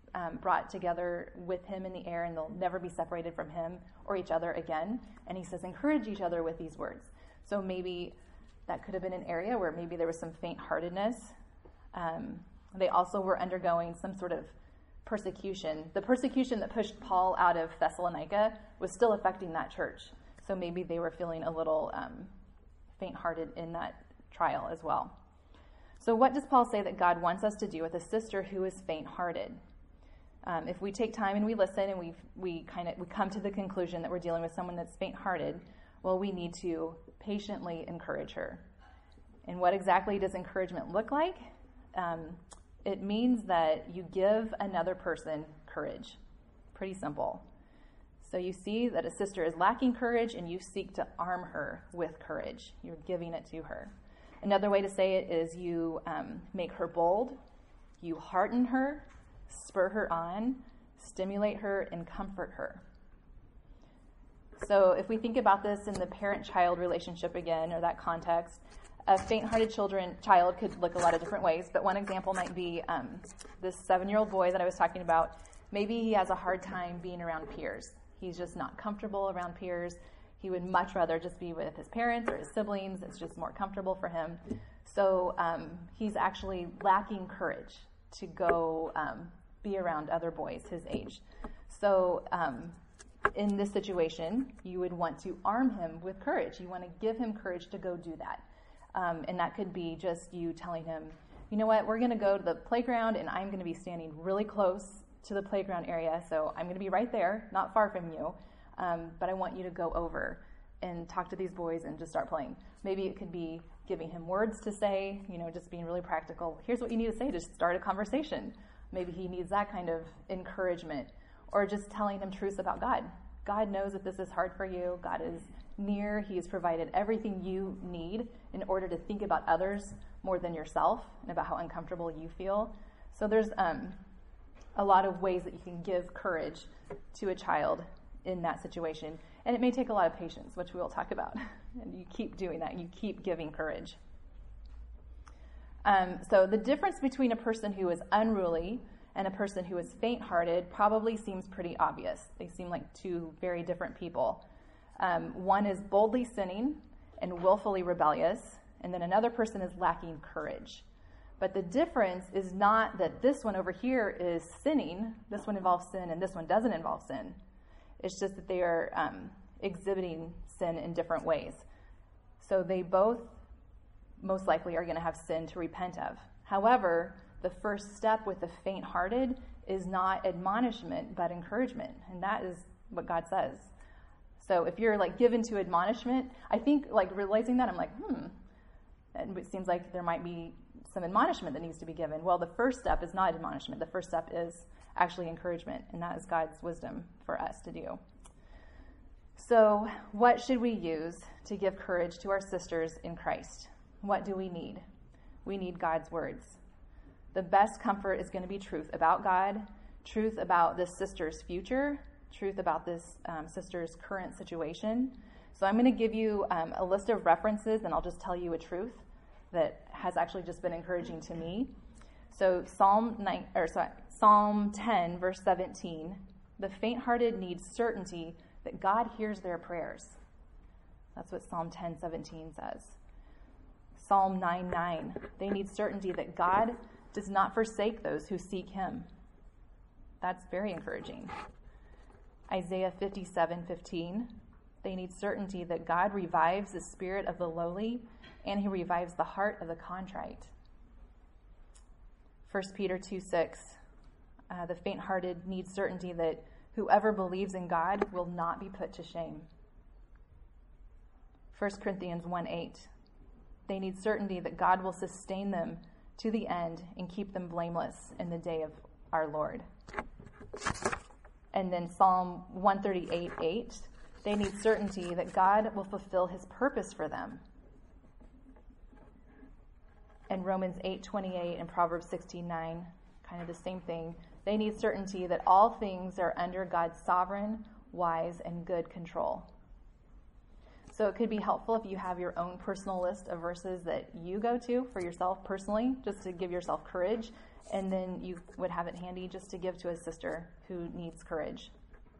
brought together with him in the air, and they'll never be separated from him or each other again. And he says, encourage each other with these words. So maybe that could have been an area where maybe there was some faint-heartedness. They also were undergoing some sort of persecution. The persecution that pushed Paul out of Thessalonica was still affecting that church. So maybe they were feeling a little faint-hearted in that trial as well. So what does Paul say that God wants us to do with a sister who is faint-hearted? If we take time and we listen and we come to the conclusion that we're dealing with someone that's faint-hearted, well, we need to patiently encourage her. And what exactly does encouragement look like? It means that you give another person courage. Pretty simple. So you see that a sister is lacking courage and you seek to arm her with courage. You're giving it to her. Another way to say it is you make her bold, you hearten her, spur her on, stimulate her, and comfort her. So if we think about this in the parent-child relationship again, or that context, a faint-hearted child could look a lot of different ways, but one example might be this 7-year-old boy that I was talking about. Maybe he has a hard time being around peers. He's just not comfortable around peers. He would much rather just be with his parents or his siblings. It's just more comfortable for him. So he's actually lacking courage to go be around other boys his age. So in this situation, you would want to arm him with courage. You want to give him courage to go do that. And that could be just you telling him, you know what, we're going to go to the playground, and I'm going to be standing really close to the playground area, so I'm going to be right there, not far from you, but I want you to go over and talk to these boys and just start playing. Maybe it could be giving him words to say, just being really practical. Here's what you need to say to start a conversation. Maybe he needs that kind of encouragement. Or just telling him truths about God. God knows that this is hard for you. God is near. He has provided everything you need in order to think about others more than yourself and about how uncomfortable you feel. So there's a lot of ways that you can give courage to a child in that situation. And it may take a lot of patience, which we will talk about. And you keep doing that. You keep giving courage. So the difference between a person who is unruly and a person who is faint-hearted probably seems pretty obvious. They seem like two very different people. One is boldly sinning and willfully rebellious, and then another person is lacking courage. But the difference is not that this one over here is sinning, this one involves sin, and this one doesn't involve sin. It's just that they are exhibiting sin in different ways. So they both most likely are going to have sin to repent of. However, the first step with the faint-hearted is not admonishment, but encouragement. And that is what God says. So if you're given to admonishment, I think realizing that, I'm like, and it seems like there might be some admonishment that needs to be given. Well, the first step is not admonishment. The first step is actually encouragement. And that is God's wisdom for us to do. So what should we use to give courage to our sisters in Christ? What do we need? We need God's words. The best comfort is going to be truth about God, truth about this sister's future, truth about this sister's current situation. So I'm going to give you a list of references, and I'll just tell you a truth that has actually just been encouraging to me. So Psalm 10, verse 17, the faint-hearted need certainty that God hears their prayers. That's what Psalm 10:17 says. Psalm 9:9, they need certainty that God does not forsake those who seek him. That's very encouraging. Isaiah 57:15, they need certainty that God revives the spirit of the lowly and he revives the heart of the contrite. 1 Peter 2:6, the faint-hearted need certainty that whoever believes in God will not be put to shame. 1 Corinthians 1:8, they need certainty that God will sustain them to the end and keep them blameless in the day of our Lord. And then Psalm 138:8, they need certainty that God will fulfill his purpose for them. And Romans 8:28 and Proverbs 16:9, kind of the same thing. They need certainty that all things are under God's sovereign, wise, and good control. So it could be helpful if you have your own personal list of verses that you go to for yourself personally, just to give yourself courage And then you would have it handy just to give to a sister who needs courage.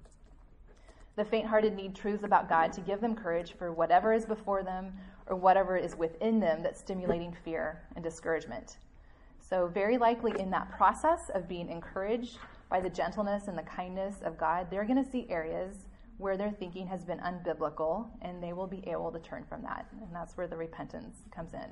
The faint-hearted need truths about God to give them courage for whatever is before them or whatever is within them that's stimulating fear and discouragement. So very likely in that process of being encouraged by the gentleness and the kindness of God, they're going to see areas where their thinking has been unbiblical, and they will be able to turn from that. And that's where the repentance comes in.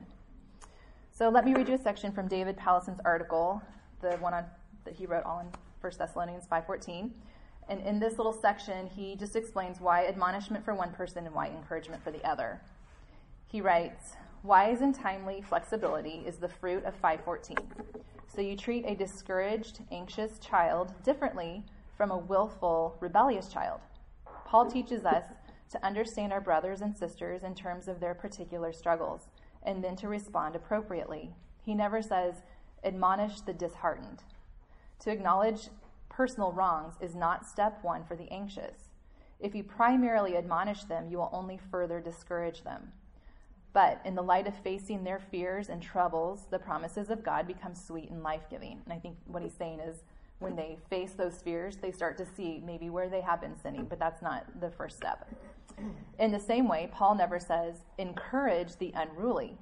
So let me read you a section from David Pallison's article, the one that he wrote on 1 Thessalonians 5:14. And in this little section, he just explains why admonishment for one person and why encouragement for the other. He writes, "Wise and timely flexibility is the fruit of 5:14. So you treat a discouraged, anxious child differently from a willful, rebellious child. Paul teaches us to understand our brothers and sisters in terms of their particular struggles, and then to respond appropriately. He never says, admonish the disheartened. To acknowledge personal wrongs is not step one for the anxious. If you primarily admonish them, you will only further discourage them. But in the light of facing their fears and troubles, the promises of God become sweet and life-giving." And I think what he's saying is when they face those fears, they start to see maybe where they have been sinning, but that's not the first step. In the same way, Paul never says, encourage the unruly.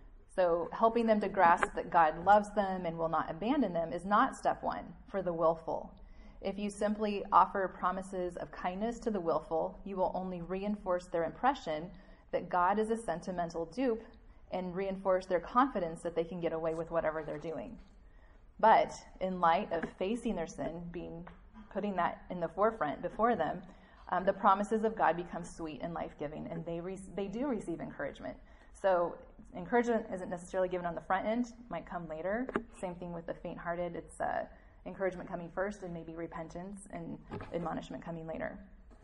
So helping them to grasp that God loves them and will not abandon them is not step one for the willful. If you simply offer promises of kindness to the willful, you will only reinforce their impression that God is a sentimental dupe and reinforce their confidence that they can get away with whatever they're doing. But in light of facing their sin, putting that in the forefront before them, the promises of God become sweet and life-giving, and they do receive encouragement. So encouragement isn't necessarily given on the front end, it might come later. Same thing with the faint-hearted. It's encouragement coming first, and maybe repentance and admonishment coming later.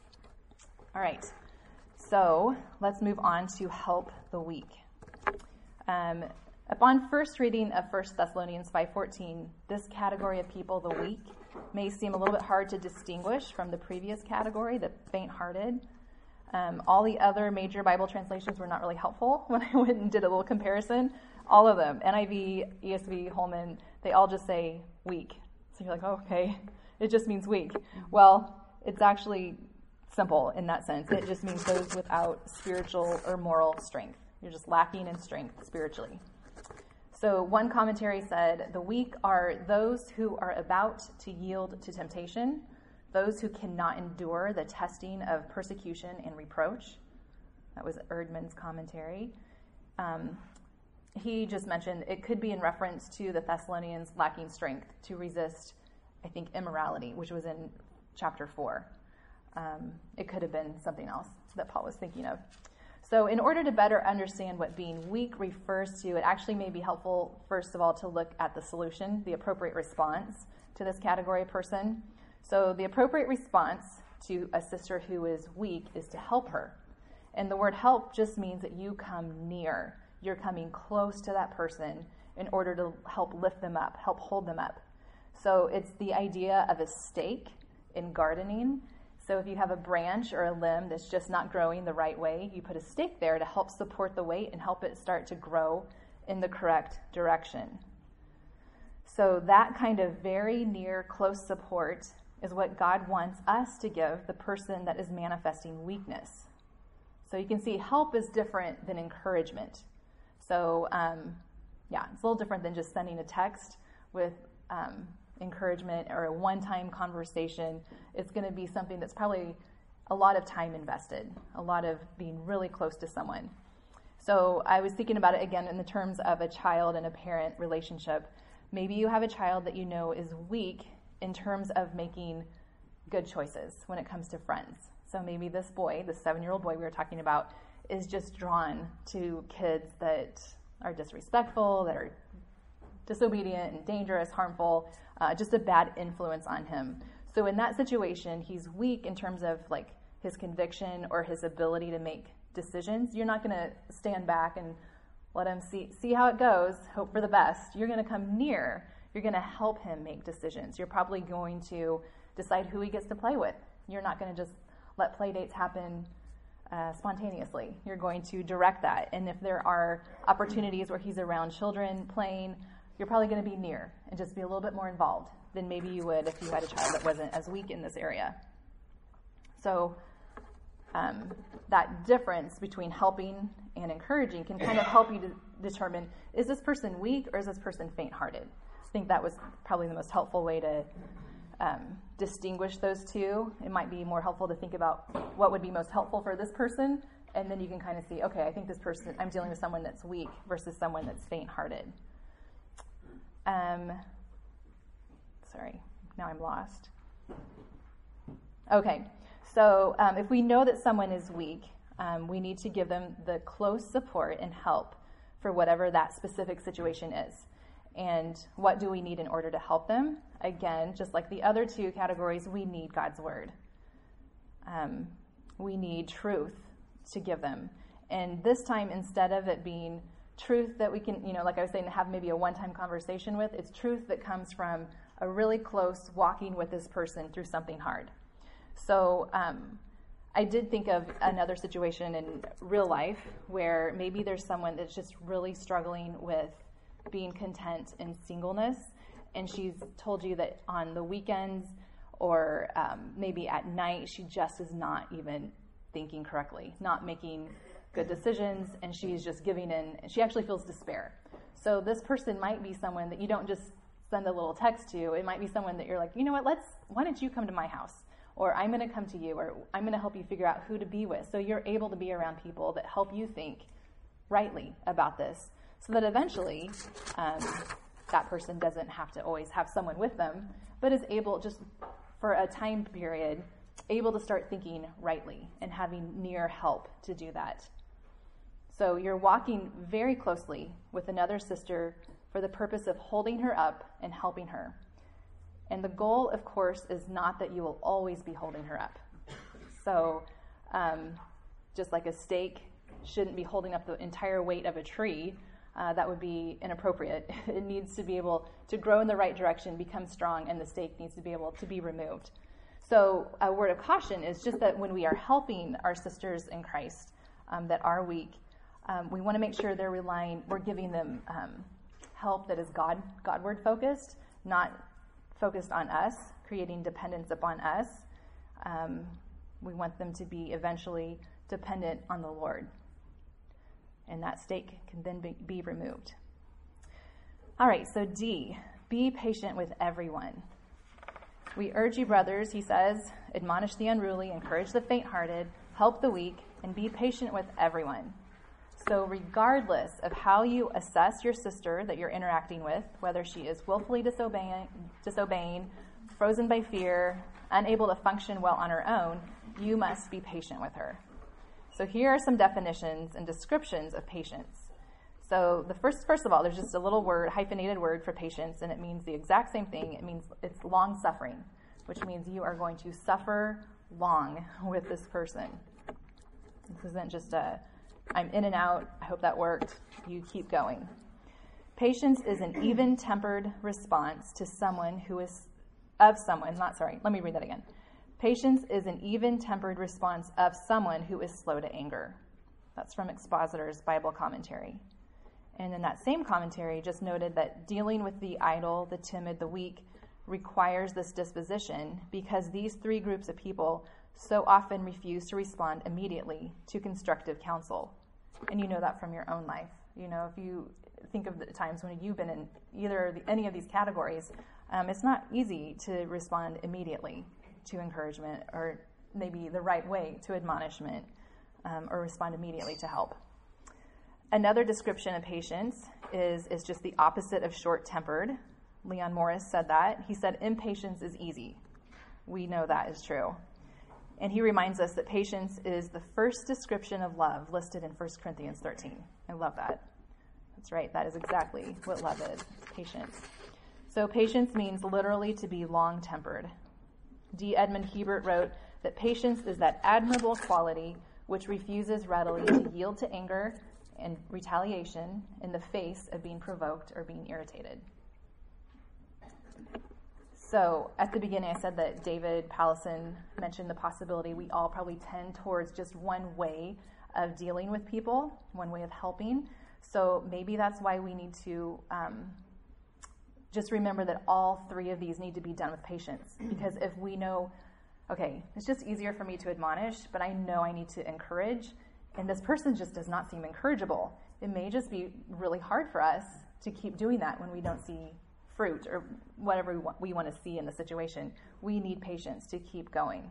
All right, so let's move on to help the weak. Upon first reading of 1 Thessalonians 5:14, this category of people, the weak, may seem a little bit hard to distinguish from the previous category, the faint-hearted. All the other major Bible translations were not really helpful when I went and did a little comparison. All of them, NIV, ESV, Holman, they all just say weak. So you're like, oh, okay, it just means weak. Well, it's actually simple in that sense. It just means those without spiritual or moral strength. You're just lacking in strength spiritually. So one commentary said, the weak are those who are about to yield to temptation, those who cannot endure the testing of persecution and reproach. That was Erdman's commentary. He just mentioned it could be in reference to the Thessalonians lacking strength to resist, I think, immorality, which was in chapter 4. It could have been something else that Paul was thinking of. So in order to better understand what being weak refers to, it actually may be helpful, first of all, to look at the solution, the appropriate response to this category of person. So the appropriate response to a sister who is weak is to help her. And the word help just means that you come near. You're coming close to that person in order to help lift them up, help hold them up. So it's the idea of a stake in gardening. So if you have a branch or a limb that's just not growing the right way, you put a stake there to help support the weight and help it start to grow in the correct direction. So that kind of very near, close support is what God wants us to give the person that is manifesting weakness. So you can see help is different than encouragement. So it's a little different than just sending a text with encouragement or a one-time conversation. It's going to be something that's probably a lot of time invested, a lot of being really close to someone. So I was thinking about it again in the terms of a child and a parent relationship. Maybe you have a child that you know is weak in terms of making good choices when it comes to friends. So maybe this boy, the 7-year-old boy we were talking about, is just drawn to kids that are disrespectful, that are disobedient and dangerous, harmful, just a bad influence on him. So in that situation, he's weak in terms of like his conviction or his ability to make decisions. You're not going to stand back and let him see how it goes, hope for the best. You're going to come near. You're going to help him make decisions. You're probably going to decide who he gets to play with. You're not going to just let play dates happen spontaneously. You're going to direct that. And if there are opportunities where he's around children playing, you're probably going to be near and just be a little bit more involved than maybe you would if you had a child that wasn't as weak in this area. So that difference between helping and encouraging can kind of help you to determine, is this person weak or is this person faint-hearted? I think that was probably the most helpful way to distinguish those two. It might be more helpful to think about what would be most helpful for this person, and then you can kind of see, okay, I think this person, I'm dealing with someone that's weak versus someone that's faint-hearted. Sorry, now I'm lost. Okay, so if we know that someone is weak, we need to give them the close support and help for whatever that specific situation is. And what do we need in order to help them? Again, just like the other two categories, we need God's word. We need truth to give them. And this time, instead of it being truth that we can, like I was saying, have maybe a one-time conversation with, it's truth that comes from a really close walking with this person through something hard. So I did think of another situation in real life where maybe there's someone that's just really struggling with being content in singleness, and she's told you that on the weekends or maybe at night she just is not even thinking correctly, not making good decisions, and she's just giving in. She actually feels despair. So this person might be someone that you don't just send a little text to. It might be someone that you're like, you know what, why don't you come to my house? Or I'm going to come to you, or I'm going to help you figure out who to be with. So you're able to be around people that help you think rightly about this, so that eventually that person doesn't have to always have someone with them, but is able, just for a time period, able to start thinking rightly and having near help to do that. So you're walking very closely with another sister for the purpose of holding her up and helping her. And the goal, of course, is not that you will always be holding her up. So just like a stake shouldn't be holding up the entire weight of a tree, that would be inappropriate. It needs to be able to grow in the right direction, become strong, and the stake needs to be able to be removed. So a word of caution is just that when we are helping our sisters in Christ that are weak, we want to make sure we're giving them help that is Godward focused, not focused on us, creating dependence upon us. We want them to be eventually dependent on the Lord. And that stake can then be removed. All right, so D, be patient with everyone. We urge you, brothers, he says, admonish the unruly, encourage the faint-hearted, help the weak, and be patient with everyone. So regardless of how you assess your sister that you're interacting with, whether she is willfully disobeying, frozen by fear, unable to function well on her own, you must be patient with her. So here are some definitions and descriptions of patience. So the first of all, there's just a little word, hyphenated word for patience, and it means the exact same thing. It means it's long suffering, which means you are going to suffer long with this person. This isn't just I'm in and out, I hope that worked, you keep going. Patience is an even-tempered response to someone who is let me read that again. Patience is an even-tempered response of someone who is slow to anger. That's from Expositor's Bible Commentary. And in that same commentary, just noted that dealing with the idle, the timid, the weak requires this disposition because these three groups of people so often refuse to respond immediately to constructive counsel. And you know that from your own life. If you think of the times when you've been in any of these categories, it's not easy to respond immediately to encouragement, or maybe the right way to admonishment, or respond immediately to help. Another description of patience is just the opposite of short-tempered. Leon Morris said that. He said, impatience is easy. We know that is true. And he reminds us that patience is the first description of love listed in 1 Corinthians 13. I love that. That's right. That is exactly what love is, patience. So patience means literally to be long-tempered. D. Edmund Hebert wrote that patience is that admirable quality which refuses readily to yield to anger and retaliation in the face of being provoked or being irritated. So at the beginning, I said that David Pallison mentioned the possibility we all probably tend towards just one way of dealing with people, one way of helping. So maybe that's why we need to just remember that all three of these need to be done with patience. Because if we know, okay, it's just easier for me to admonish, but I know I need to encourage, and this person just does not seem encourageable, it may just be really hard for us to keep doing that when we don't see fruit or whatever we want to see in the situation. We need patience to keep going.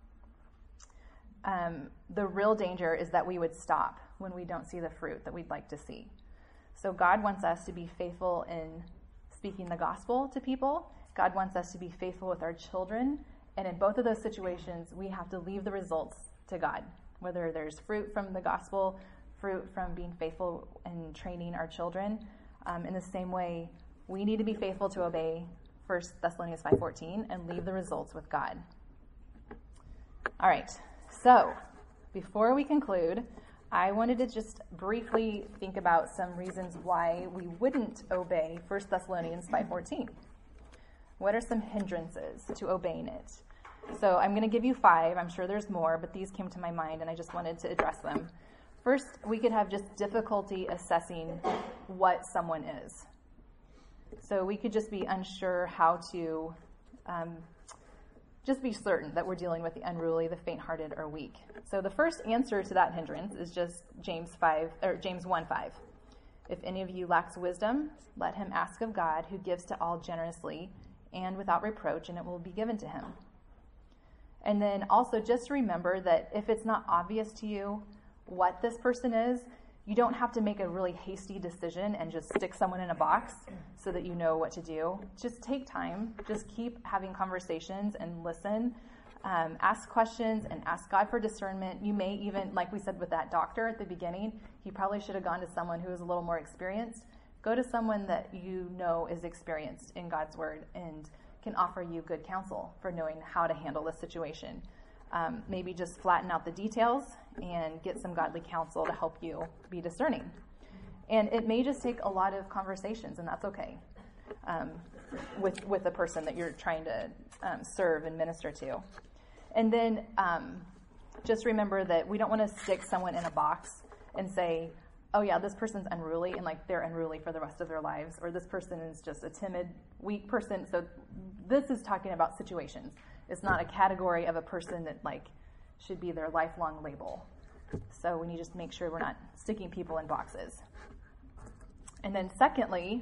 The real danger is that we would stop when we don't see the fruit that we'd like to see. So God wants us to be faithful in speaking the gospel to people. God wants us to be faithful with our children. And in both of those situations, we have to leave the results to God. Whether there's fruit from the gospel, fruit from being faithful in training our children. In the same way, we need to be faithful to obey 1 Thessalonians 5:14 and leave the results with God. All right. So, before we conclude, I wanted to just briefly think about some reasons why we wouldn't obey 1 Thessalonians 5:14. What are some hindrances to obeying it? So I'm going to give you 5. I'm sure there's more, but these came to my mind, and I just wanted to address them. First, we could have just difficulty assessing what someone is. So we could just be unsure how to just be certain that we're dealing with the unruly, the faint-hearted, or weak. So the first answer to that hindrance is just James 1:5. If any of you lacks wisdom, let him ask of God, who gives to all generously and without reproach, and it will be given to him. And then also just remember that if it's not obvious to you what this person is, you don't have to make a really hasty decision and just stick someone in a box so that you know what to do. Just take time. Just keep having conversations and listen. Ask questions and ask God for discernment. You may even, like we said with that doctor at the beginning, he probably should have gone to someone who was a little more experienced. Go to someone that you know is experienced in God's word and can offer you good counsel for knowing how to handle this situation. Maybe just flatten out the details and get some godly counsel to help you be discerning. And it may just take a lot of conversations, and that's okay, with the person that you're trying to serve and minister to. And then just remember that we don't want to stick someone in a box and say, oh yeah, this person's unruly, and like they're unruly for the rest of their lives, or this person is just a timid, weak person. So this is talking about situations. It's not a category of a person that like should be their lifelong label. So we need to just make sure we're not sticking people in boxes. And then secondly,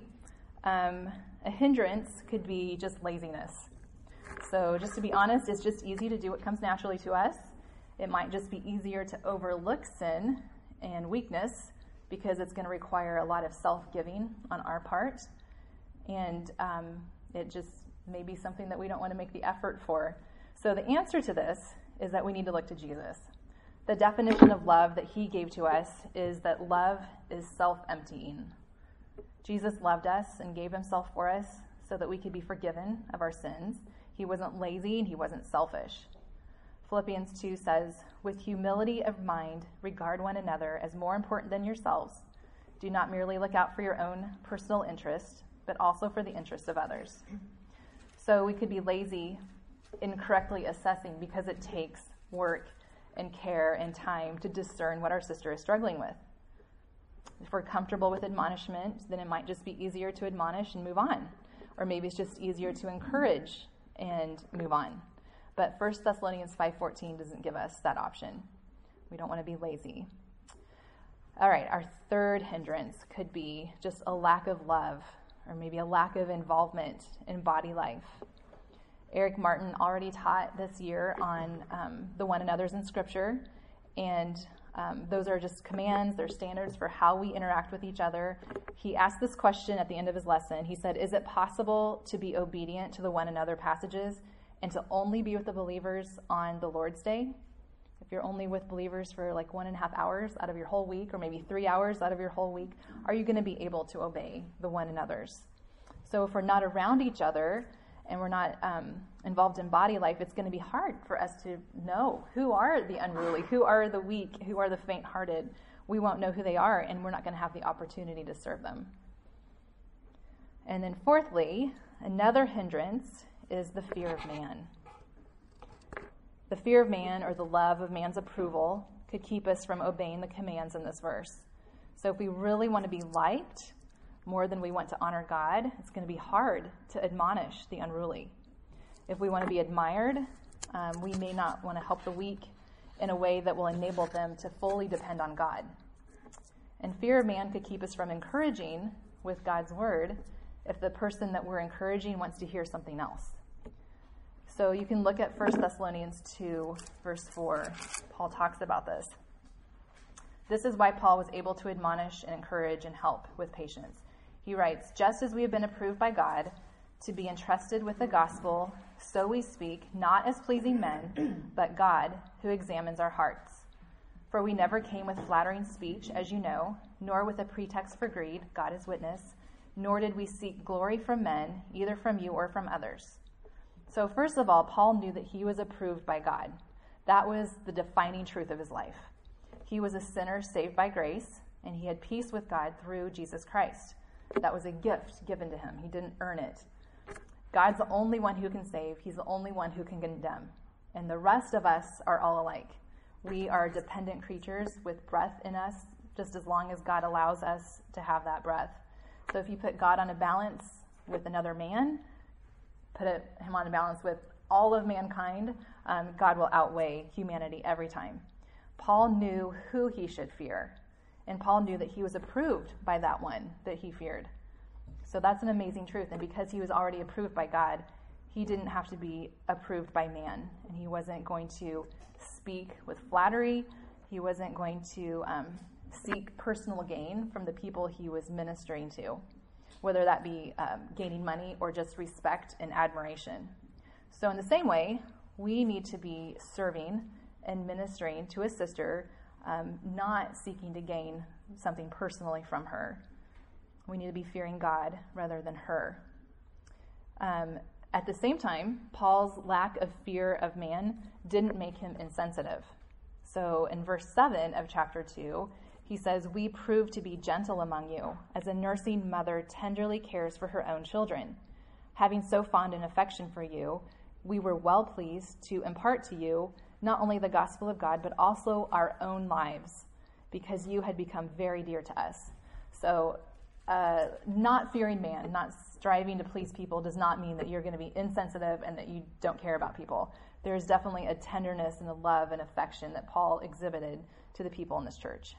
a hindrance could be just laziness. So just to be honest, it's just easy to do what comes naturally to us. It might just be easier to overlook sin and weakness because it's going to require a lot of self-giving on our part. And it just may be something that we don't want to make the effort for. So the answer to this is that we need to look to Jesus. The definition of love that he gave to us is that love is self-emptying. Jesus loved us and gave himself for us so that we could be forgiven of our sins. He wasn't lazy and he wasn't selfish. Philippians 2 says, with humility of mind, regard one another as more important than yourselves. Do not merely look out for your own personal interest, but also for the interests of others. So we could be lazy in correctly assessing because it takes work and care and time to discern what our sister is struggling with. If we're comfortable with admonishment, then it might just be easier to admonish and move on. Or maybe it's just easier to encourage and move on. But 1 Thessalonians 5:14 doesn't give us that option. We don't want to be lazy. All right, our third hindrance could be just a lack of love or maybe a lack of involvement in body life. Eric Martin already taught this year on the one another's in Scripture, and those are just commands, they're standards for how we interact with each other. He asked this question at the end of his lesson. He said, is it possible to be obedient to the one another passages and to only be with the believers on the Lord's Day? If you're only with believers for like 1.5 hours out of your whole week, or maybe 3 hours out of your whole week, are you going to be able to obey the one another's? So if we're not around each other and we're not involved in body life, it's going to be hard for us to know who are the unruly, who are the weak, who are the faint-hearted. We won't know who they are, and we're not going to have the opportunity to serve them. And then fourthly, another hindrance is the fear of man. The fear of man, or the love of man's approval, could keep us from obeying the commands in this verse. So if we really want to be liked, more than we want to honor God, it's going to be hard to admonish the unruly. If we want to be admired, we may not want to help the weak in a way that will enable them to fully depend on God. And fear of man could keep us from encouraging with God's word if the person that we're encouraging wants to hear something else. So you can look at 1 Thessalonians 2, verse 4. Paul talks about this. This is why Paul was able to admonish and encourage and help with patience. He writes, just as we have been approved by God to be entrusted with the gospel, so we speak, not as pleasing men, but God, who examines our hearts. For we never came with flattering speech, as you know, nor with a pretext for greed, God is witness, nor did we seek glory from men, either from you or from others. So first of all, Paul knew that he was approved by God. That was the defining truth of his life. He was a sinner saved by grace, and he had peace with God through Jesus Christ. That was a gift given to him. He didn't earn it. God's the only one who can save. He's the only one who can condemn. And the rest of us are all alike. We are dependent creatures with breath in us, just as long as God allows us to have that breath. So if you put God on a balance with another man, put him on a balance with all of mankind, God will outweigh humanity every time. Paul knew who he should fear, and Paul knew that he was approved by that one that he feared. So that's an amazing truth, and because he was already approved by God, he didn't have to be approved by man, and he wasn't going to speak with flattery. He wasn't going to seek personal gain from the people he was ministering to, whether that be gaining money or just respect and admiration. So in the same way, we need to be serving and ministering to a sister, not seeking to gain something personally from her. We need to be fearing God rather than her. At the same time, Paul's lack of fear of man didn't make him insensitive. So in verse 7 of chapter 2, he says, we prove to be gentle among you, as a nursing mother tenderly cares for her own children. Having so fond an affection for you, we were well pleased to impart to you not only the gospel of God, but also our own lives, because you had become very dear to us. So not fearing man, not striving to please people does not mean that you're going to be insensitive and that you don't care about people. There's definitely a tenderness and a love and affection that Paul exhibited to the people in this church.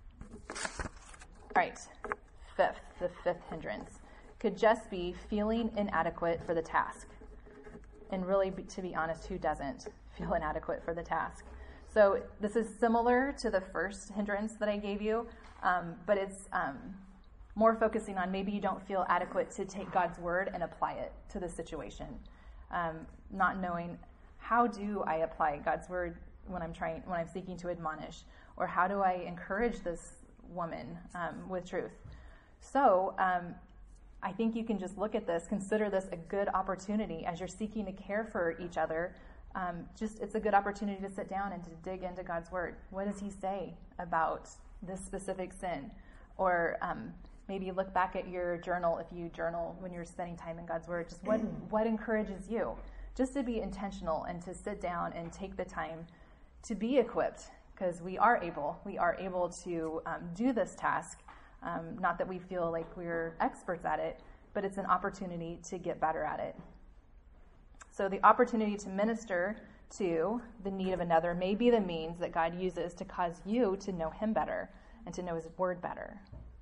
All right, the fifth hindrance could just be feeling inadequate for the task. And really, to be honest, who doesn't feel inadequate for the task? So this is similar to the first hindrance that I gave you, but it's more focusing on maybe you don't feel adequate to take God's word and apply it to the situation. Not knowing, how do I apply God's word when I'm seeking to admonish, or how do I encourage this woman with truth? So I think you can just look at this, consider this a good opportunity as you're seeking to care for each other. It's a good opportunity to sit down and to dig into God's word. What does he say about this specific sin? Or maybe look back at your journal, if you journal when you're spending time in God's word. Just what encourages you? Just to be intentional and to sit down and take the time to be equipped, because we are able to do this task. Not that we feel like we're experts at it, but it's an opportunity to get better at it. So the opportunity to minister to the need of another may be the means that God uses to cause you to know him better and to know his word better.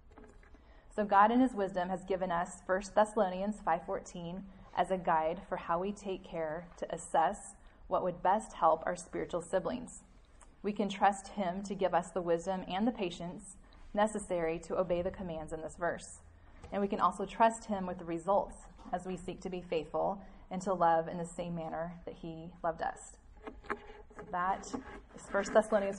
So God in his wisdom has given us 1 Thessalonians 5:14 as a guide for how we take care to assess what would best help our spiritual siblings. We can trust him to give us the wisdom and the patience necessary to obey the commands in this verse. And we can also trust him with the results as we seek to be faithful and to love in the same manner that he loved us. So that is 1 Thessalonians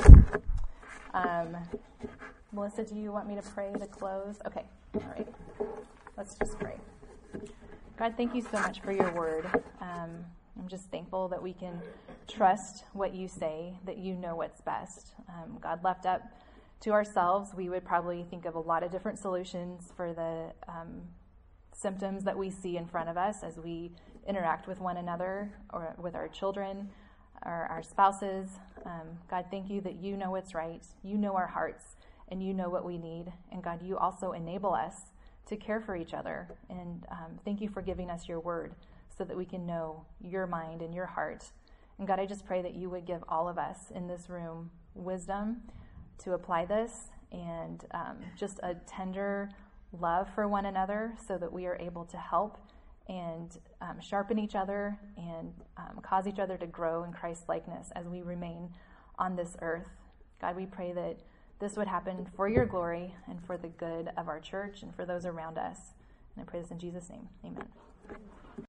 5:14. Melissa, do you want me to pray to close? Okay, all right. Let's just pray. God, thank you so much for your word. I'm just thankful that we can trust what you say, that you know what's best. God, left up to ourselves, we would probably think of a lot of different solutions for the symptoms that we see in front of us as we interact with one another or with our children or our spouses. God, thank you that you know what's right. You know our hearts and you know what we need. And God, you also enable us to care for each other. And thank you for giving us your word so that we can know your mind and your heart. And God, I just pray that you would give all of us in this room wisdom to apply this and just a tender love for one another so that we are able to help and sharpen each other and cause each other to grow in Christ's likeness as we remain on this earth. God, we pray that this would happen for your glory and for the good of our church and for those around us. And I pray this in Jesus' name. Amen.